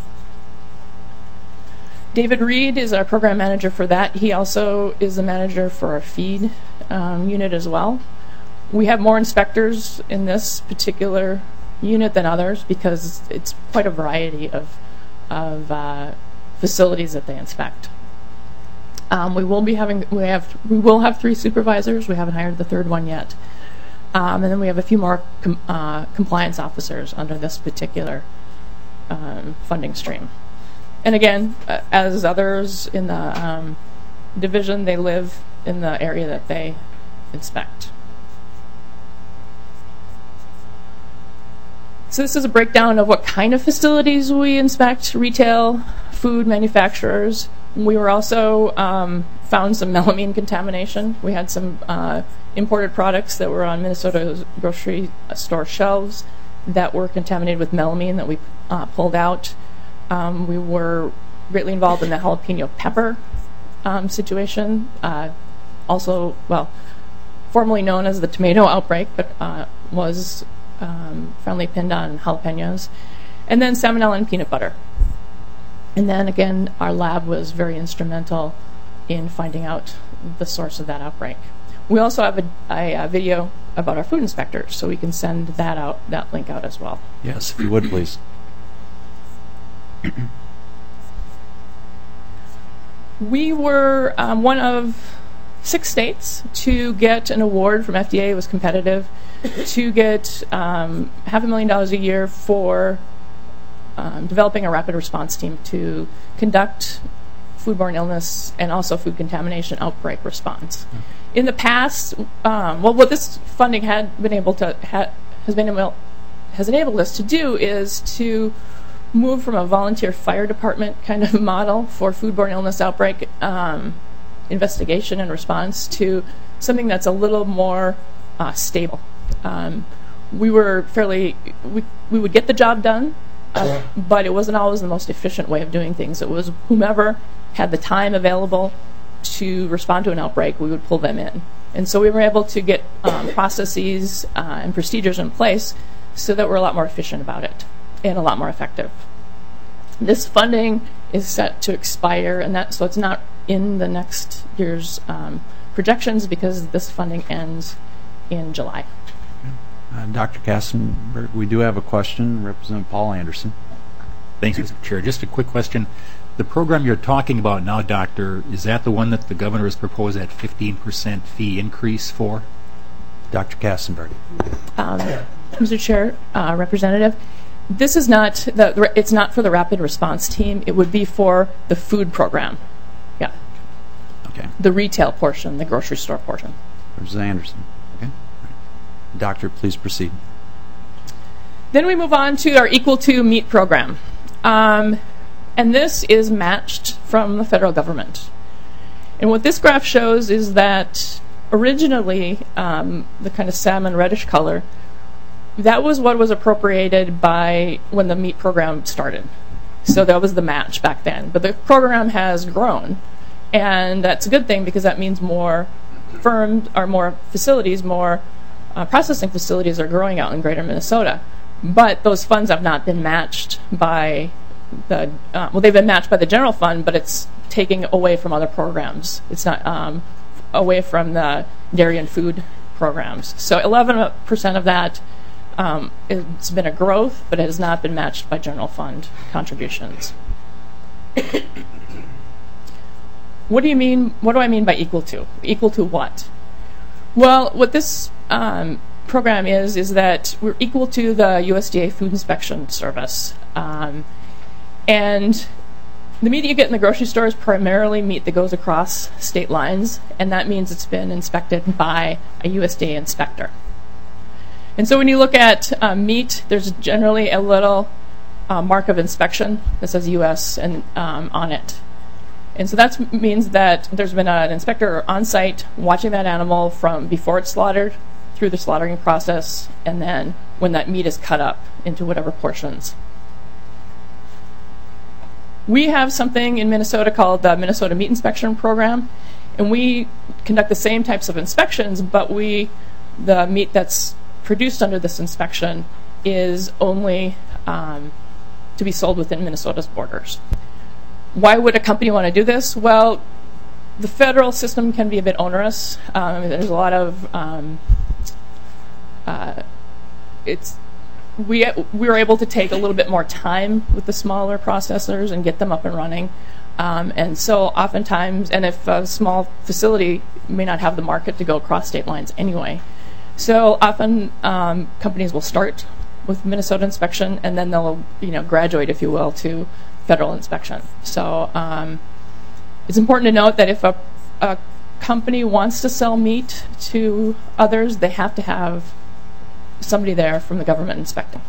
David Reed is our program manager for that. He also is the manager for our feed um, unit as well. We have more inspectors in this particular unit than others because it's quite a variety of, of uh, facilities that they inspect. Um, we will be having we have we will have three supervisors. We haven't hired the third one yet, um, and then we have a few more com- uh, compliance officers under this particular um, funding stream. And again, uh, as others in the um, division, they live in the area that they inspect. So this is a breakdown of what kind of facilities we inspect: retail, food manufacturers. We were also um, found some melamine contamination. We had some uh, imported products that were on Minnesota's grocery store shelves that were contaminated with melamine that we uh, pulled out. Um, we were greatly involved in the jalapeno pepper um, situation. Uh, also, well, formerly known as the tomato outbreak, but uh, was um, finally pinned on jalapenos. And then salmonella and peanut butter. And then again, our lab was very instrumental in finding out the source of that outbreak. We also have a, a, a video about our food inspectors, so we can send that out, that link out as well. Yes, if you would, please. We were um, one of six states to get an award from F D A. It was competitive to get um, half a million dollars a year for Um, developing a rapid response team to conduct foodborne illness and also food contamination outbreak response. In the past, um, well, what this funding had been able to ha- has been able, has enabled us to do is to move from a volunteer fire department kind of model for foodborne illness outbreak um, investigation and response to something that's a little more uh, stable. Um, we were fairly we we would get the job done. Uh, but it wasn't always the most efficient way of doing things. It was whomever had the time available to respond to an outbreak, we would pull them in. And so we were able to get um, processes uh, and procedures in place so that we're a lot more efficient about it and a lot more effective. This funding is set to expire, and that so it's not in the next year's um, projections because this funding ends in July. Uh, Doctor Kassenberg, we do have a question. Representative Paul Anderson. Thanks, Mister Chair. Just a quick question. The program you're talking about now, Doctor, is that the one that the governor has proposed that fifteen percent fee increase for? Doctor Kassenberg. Um, Mister Chair, uh, Representative, this is not the. It's not for the rapid response team. It would be for the food program. Yeah. Okay. The retail portion, the grocery store portion. Representative Anderson. Okay. Doctor, please proceed. Then we move on to our Equal to Meat program. Um, and this is matched from the federal government. And what this graph shows is that originally, um, the kind of salmon reddish color, that was what was appropriated by when the meat program started. So that was the match back then. But the program has grown, and that's a good thing because that means more firms or more facilities, more uh, processing facilities are growing out in greater Minnesota. But those funds have not been matched by the, uh, well, they've been matched by the general fund, but it's taking away from other programs. It's not um, away from the dairy and food programs. So eleven percent of that, um, it's been a growth, but it has not been matched by general fund contributions. What do you mean, what do I mean by equal to? Equal to what? Well, what this um, program is, is that we're equal to the U S D A Food Inspection Service. Um, and the meat that you get in the grocery store is primarily meat that goes across state lines, and that means it's been inspected by a U S D A inspector. And so when you look at uh, meat, there's generally a little uh, mark of inspection that says U S and um, on it. And so that means that there's been an inspector on site watching that animal from before it's slaughtered through the slaughtering process, and then when that meat is cut up into whatever portions. We have something in Minnesota called the Minnesota Meat Inspection Program, and we conduct the same types of inspections, but we, the meat that's produced under this inspection is only um, to be sold within Minnesota's borders. Why would a company want to do this? Well, the federal system can be a bit onerous. Um, there's a lot of um, uh, it's we we were able to take a little bit more time with the smaller processors and get them up and running. Um, and so oftentimes, and if a small facility may not have the market to go across state lines anyway, so often um, companies will start with Minnesota inspection and then they'll you know graduate, if you will, to federal inspection. So um, it's important to note that if a, a company wants to sell meat to others, they have to have somebody there from the government inspecting.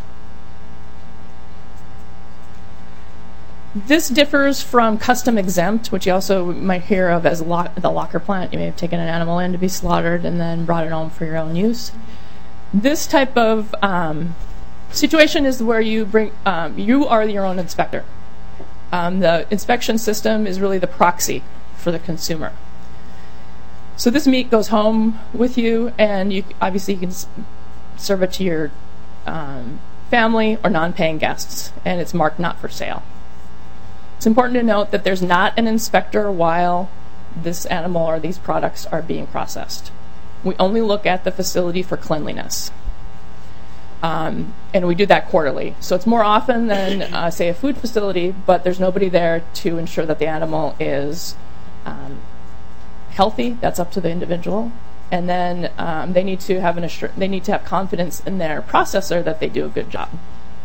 This differs from custom exempt, which you also might hear of as lo- the locker plant. You may have taken an animal in to be slaughtered and then brought it home for your own use. This type of um, situation is where you bring um, you are your own inspector. Um, the inspection system is really the proxy for the consumer. So this meat goes home with you, and you obviously you can s- serve it to your um, family or non-paying guests, and it's marked not for sale. It's important to note that there's not an inspector while this animal or these products are being processed. We only look at the facility for cleanliness. Um, and we do that quarterly. So it's more often than, uh, say, a food facility, but there's nobody there to ensure that the animal is um, healthy. That's up to the individual. And then um, they need to have an assur- they need to have confidence in their processor that they do a good job.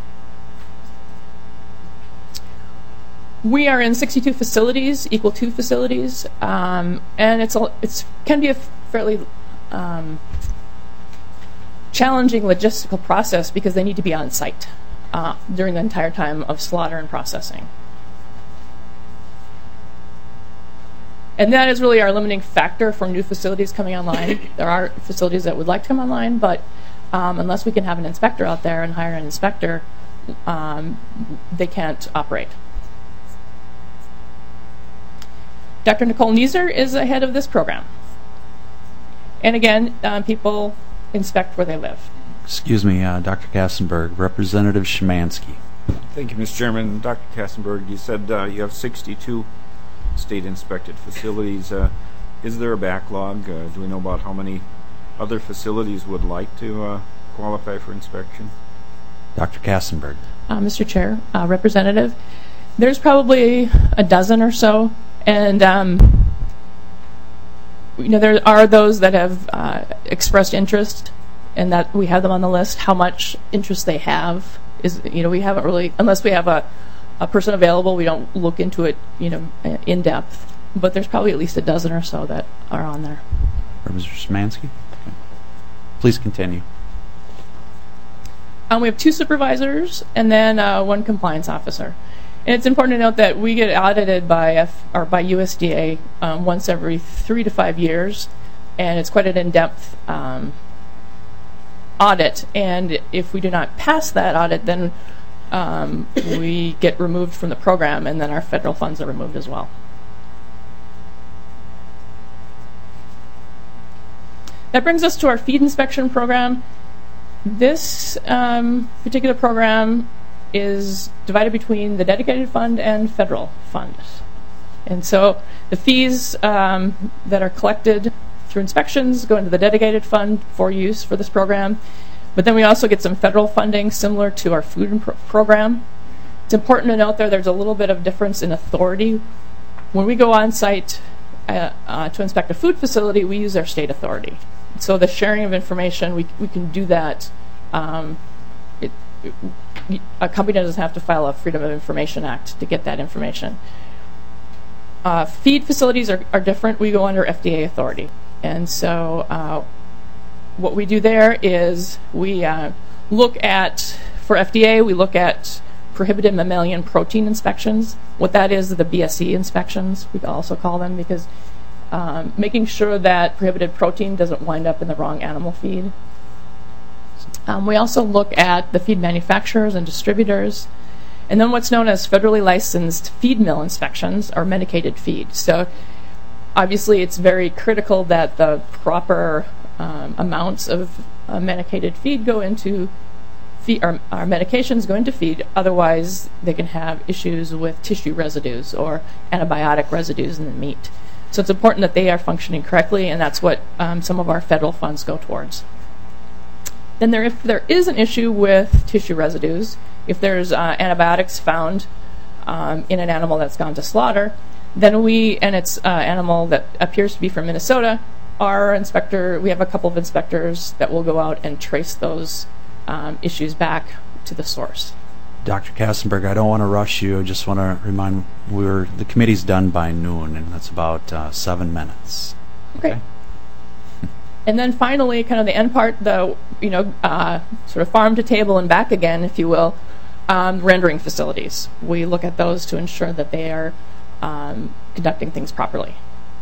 We are in sixty-two facilities, equal to facilities, um, and it's a, it's can be a fairly um, challenging logistical process because they need to be on site uh, during the entire time of slaughter and processing. And that is really our limiting factor for new facilities coming online. There are facilities that would like to come online, but um, unless we can have an inspector out there and hire an inspector, um, they can't operate. Doctor Nicole Nieser is the head of this program. And again, um, people inspect where they live. Excuse me, uh, Doctor Kassenberg, Representative Szymanski. Thank you, Mister Chairman. Doctor Kassenberg, you said uh, you have sixty-two state-inspected facilities. Uh, is there a backlog? Uh, do we know about how many other facilities would like to uh, qualify for inspection? Doctor Kassenberg. Uh, Mister Chair, uh, Representative, there's probably a dozen or so, and um, you know there are those that have uh, expressed interest, and that we have them on the list. How much interest they have is, you know, we haven't really, unless we have a, a person available, we don't look into it, you know, in depth. But there's probably at least a dozen or so that are on there. Representative Szymanski. Okay. Please continue. Um, we have two supervisors and then uh, one compliance officer. And it's important to note that we get audited by F, or by U S D A um, once every three to five years, and it's quite an in-depth um, audit. And if we do not pass that audit, then um, we get removed from the program, and then our federal funds are removed as well. That brings us to our feed inspection program. This um, particular program is divided between the dedicated fund and federal fund. And so the fees um, that are collected through inspections go into the dedicated fund for use for this program. But then we also get some federal funding similar to our food pro program. It's important to note there there's a little bit of difference in authority. When we go on site uh, uh, to inspect a food facility, we use our state authority. So the sharing of information, we, we can do that. Um, it, it, a company doesn't have to file a Freedom of Information Act to get that information. Uh, feed facilities are, are different. We go under F D A authority. And so uh, what we do there is we uh, look at, for F D A, we look at prohibited mammalian protein inspections. What that is, the B S E inspections, we also call them, because Um, making sure that prohibited protein doesn't wind up in the wrong animal feed. Um, we also look at the feed manufacturers and distributors, and then what's known as federally licensed feed mill inspections or medicated feed. So obviously it's very critical that the proper um, amounts of uh, medicated feed go into feed, or, or medications go into feed, otherwise they can have issues with tissue residues or antibiotic residues in the meat. So it's important that they are functioning correctly, and that's what um, some of our federal funds go towards. Then there, if there is an issue with tissue residues, if there's uh, antibiotics found um, in an animal that's gone to slaughter, then we, and it's an uh, animal that appears to be from Minnesota, our inspector, we have a couple of inspectors that will go out and trace those um, issues back to the source. Doctor Kassenberg, I don't want to rush you. I just want to remind we're the committee's done by noon, and that's about uh, seven minutes. Okay. And then finally, kind of the end part, the you know uh, sort of farm to table and back again, if you will, um, rendering facilities. We look at those to ensure that they are um, conducting things properly.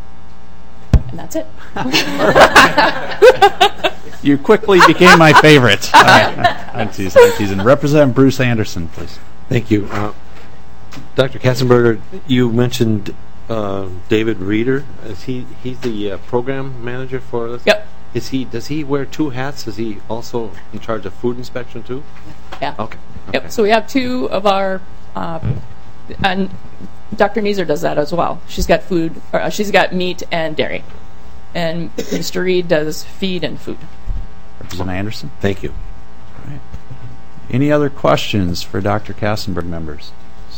And that's it. You quickly became my favorite. uh, I'm teasing, I'm teasing. Representative Bruce Anderson, please. Thank you. Uh, Doctor Katzenberger, you mentioned uh, David Reeder. Is he he's the uh, program manager for this? Yep. Is he does he wear two hats? Is he also in charge of food inspection too? Yeah. Okay. Yep. Okay. So we have two of our, uh, and Doctor Neeser does that as well. She's got food, or, uh, she's got meat and dairy, and Mister Reed does feed and food. Representative Anderson. Thank you. All right. Any other questions for Doctor Kassenberg members?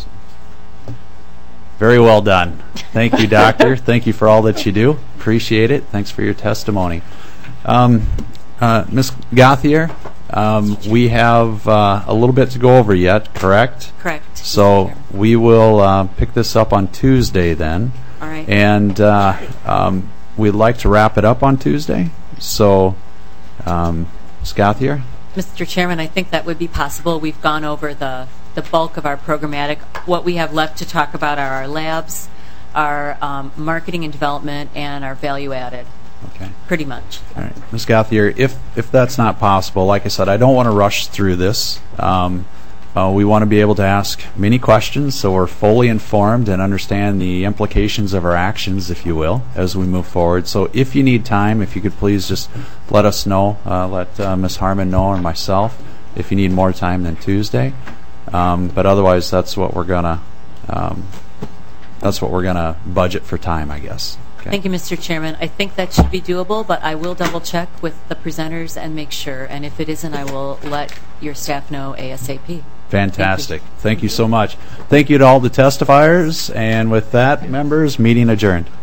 Very well done. Thank you, Doctor. Thank you for all that you do. Appreciate it. Thanks for your testimony. Um, uh, Miz Gauthier, um, we have uh, a little bit to go over yet, correct? Correct. So we will uh, pick this up on Tuesday then. All right. And uh, um, we'd like to wrap it up on Tuesday. So, um, Miz Gauthier? Mister Chairman, I think that would be possible. We've gone over the, the bulk of our programmatic. What we have left to talk about are our labs, our um, marketing and development, and our value added. Okay. Pretty much. All right. Miz Gauthier, if, if that's not possible, like I said, I don't want to rush through this. Um, uh, we want to be able to ask many questions so we're fully informed and understand the implications of our actions, if you will, as we move forward. So if you need time, if you could please just let us know, uh, let uh, Miz Harmon know or myself if you need more time than Tuesday. Um, but otherwise, that's what we're gonna um, that's what we're gonna budget for time, I guess. Okay. Thank you, Mister Chairman. I think that should be doable, but I will double check with the presenters and make sure. And if it isn't, I will let your staff know ASAP. Fantastic. Thank you. Thank you so much. Thank you to all the testifiers. And with that, members, meeting adjourned.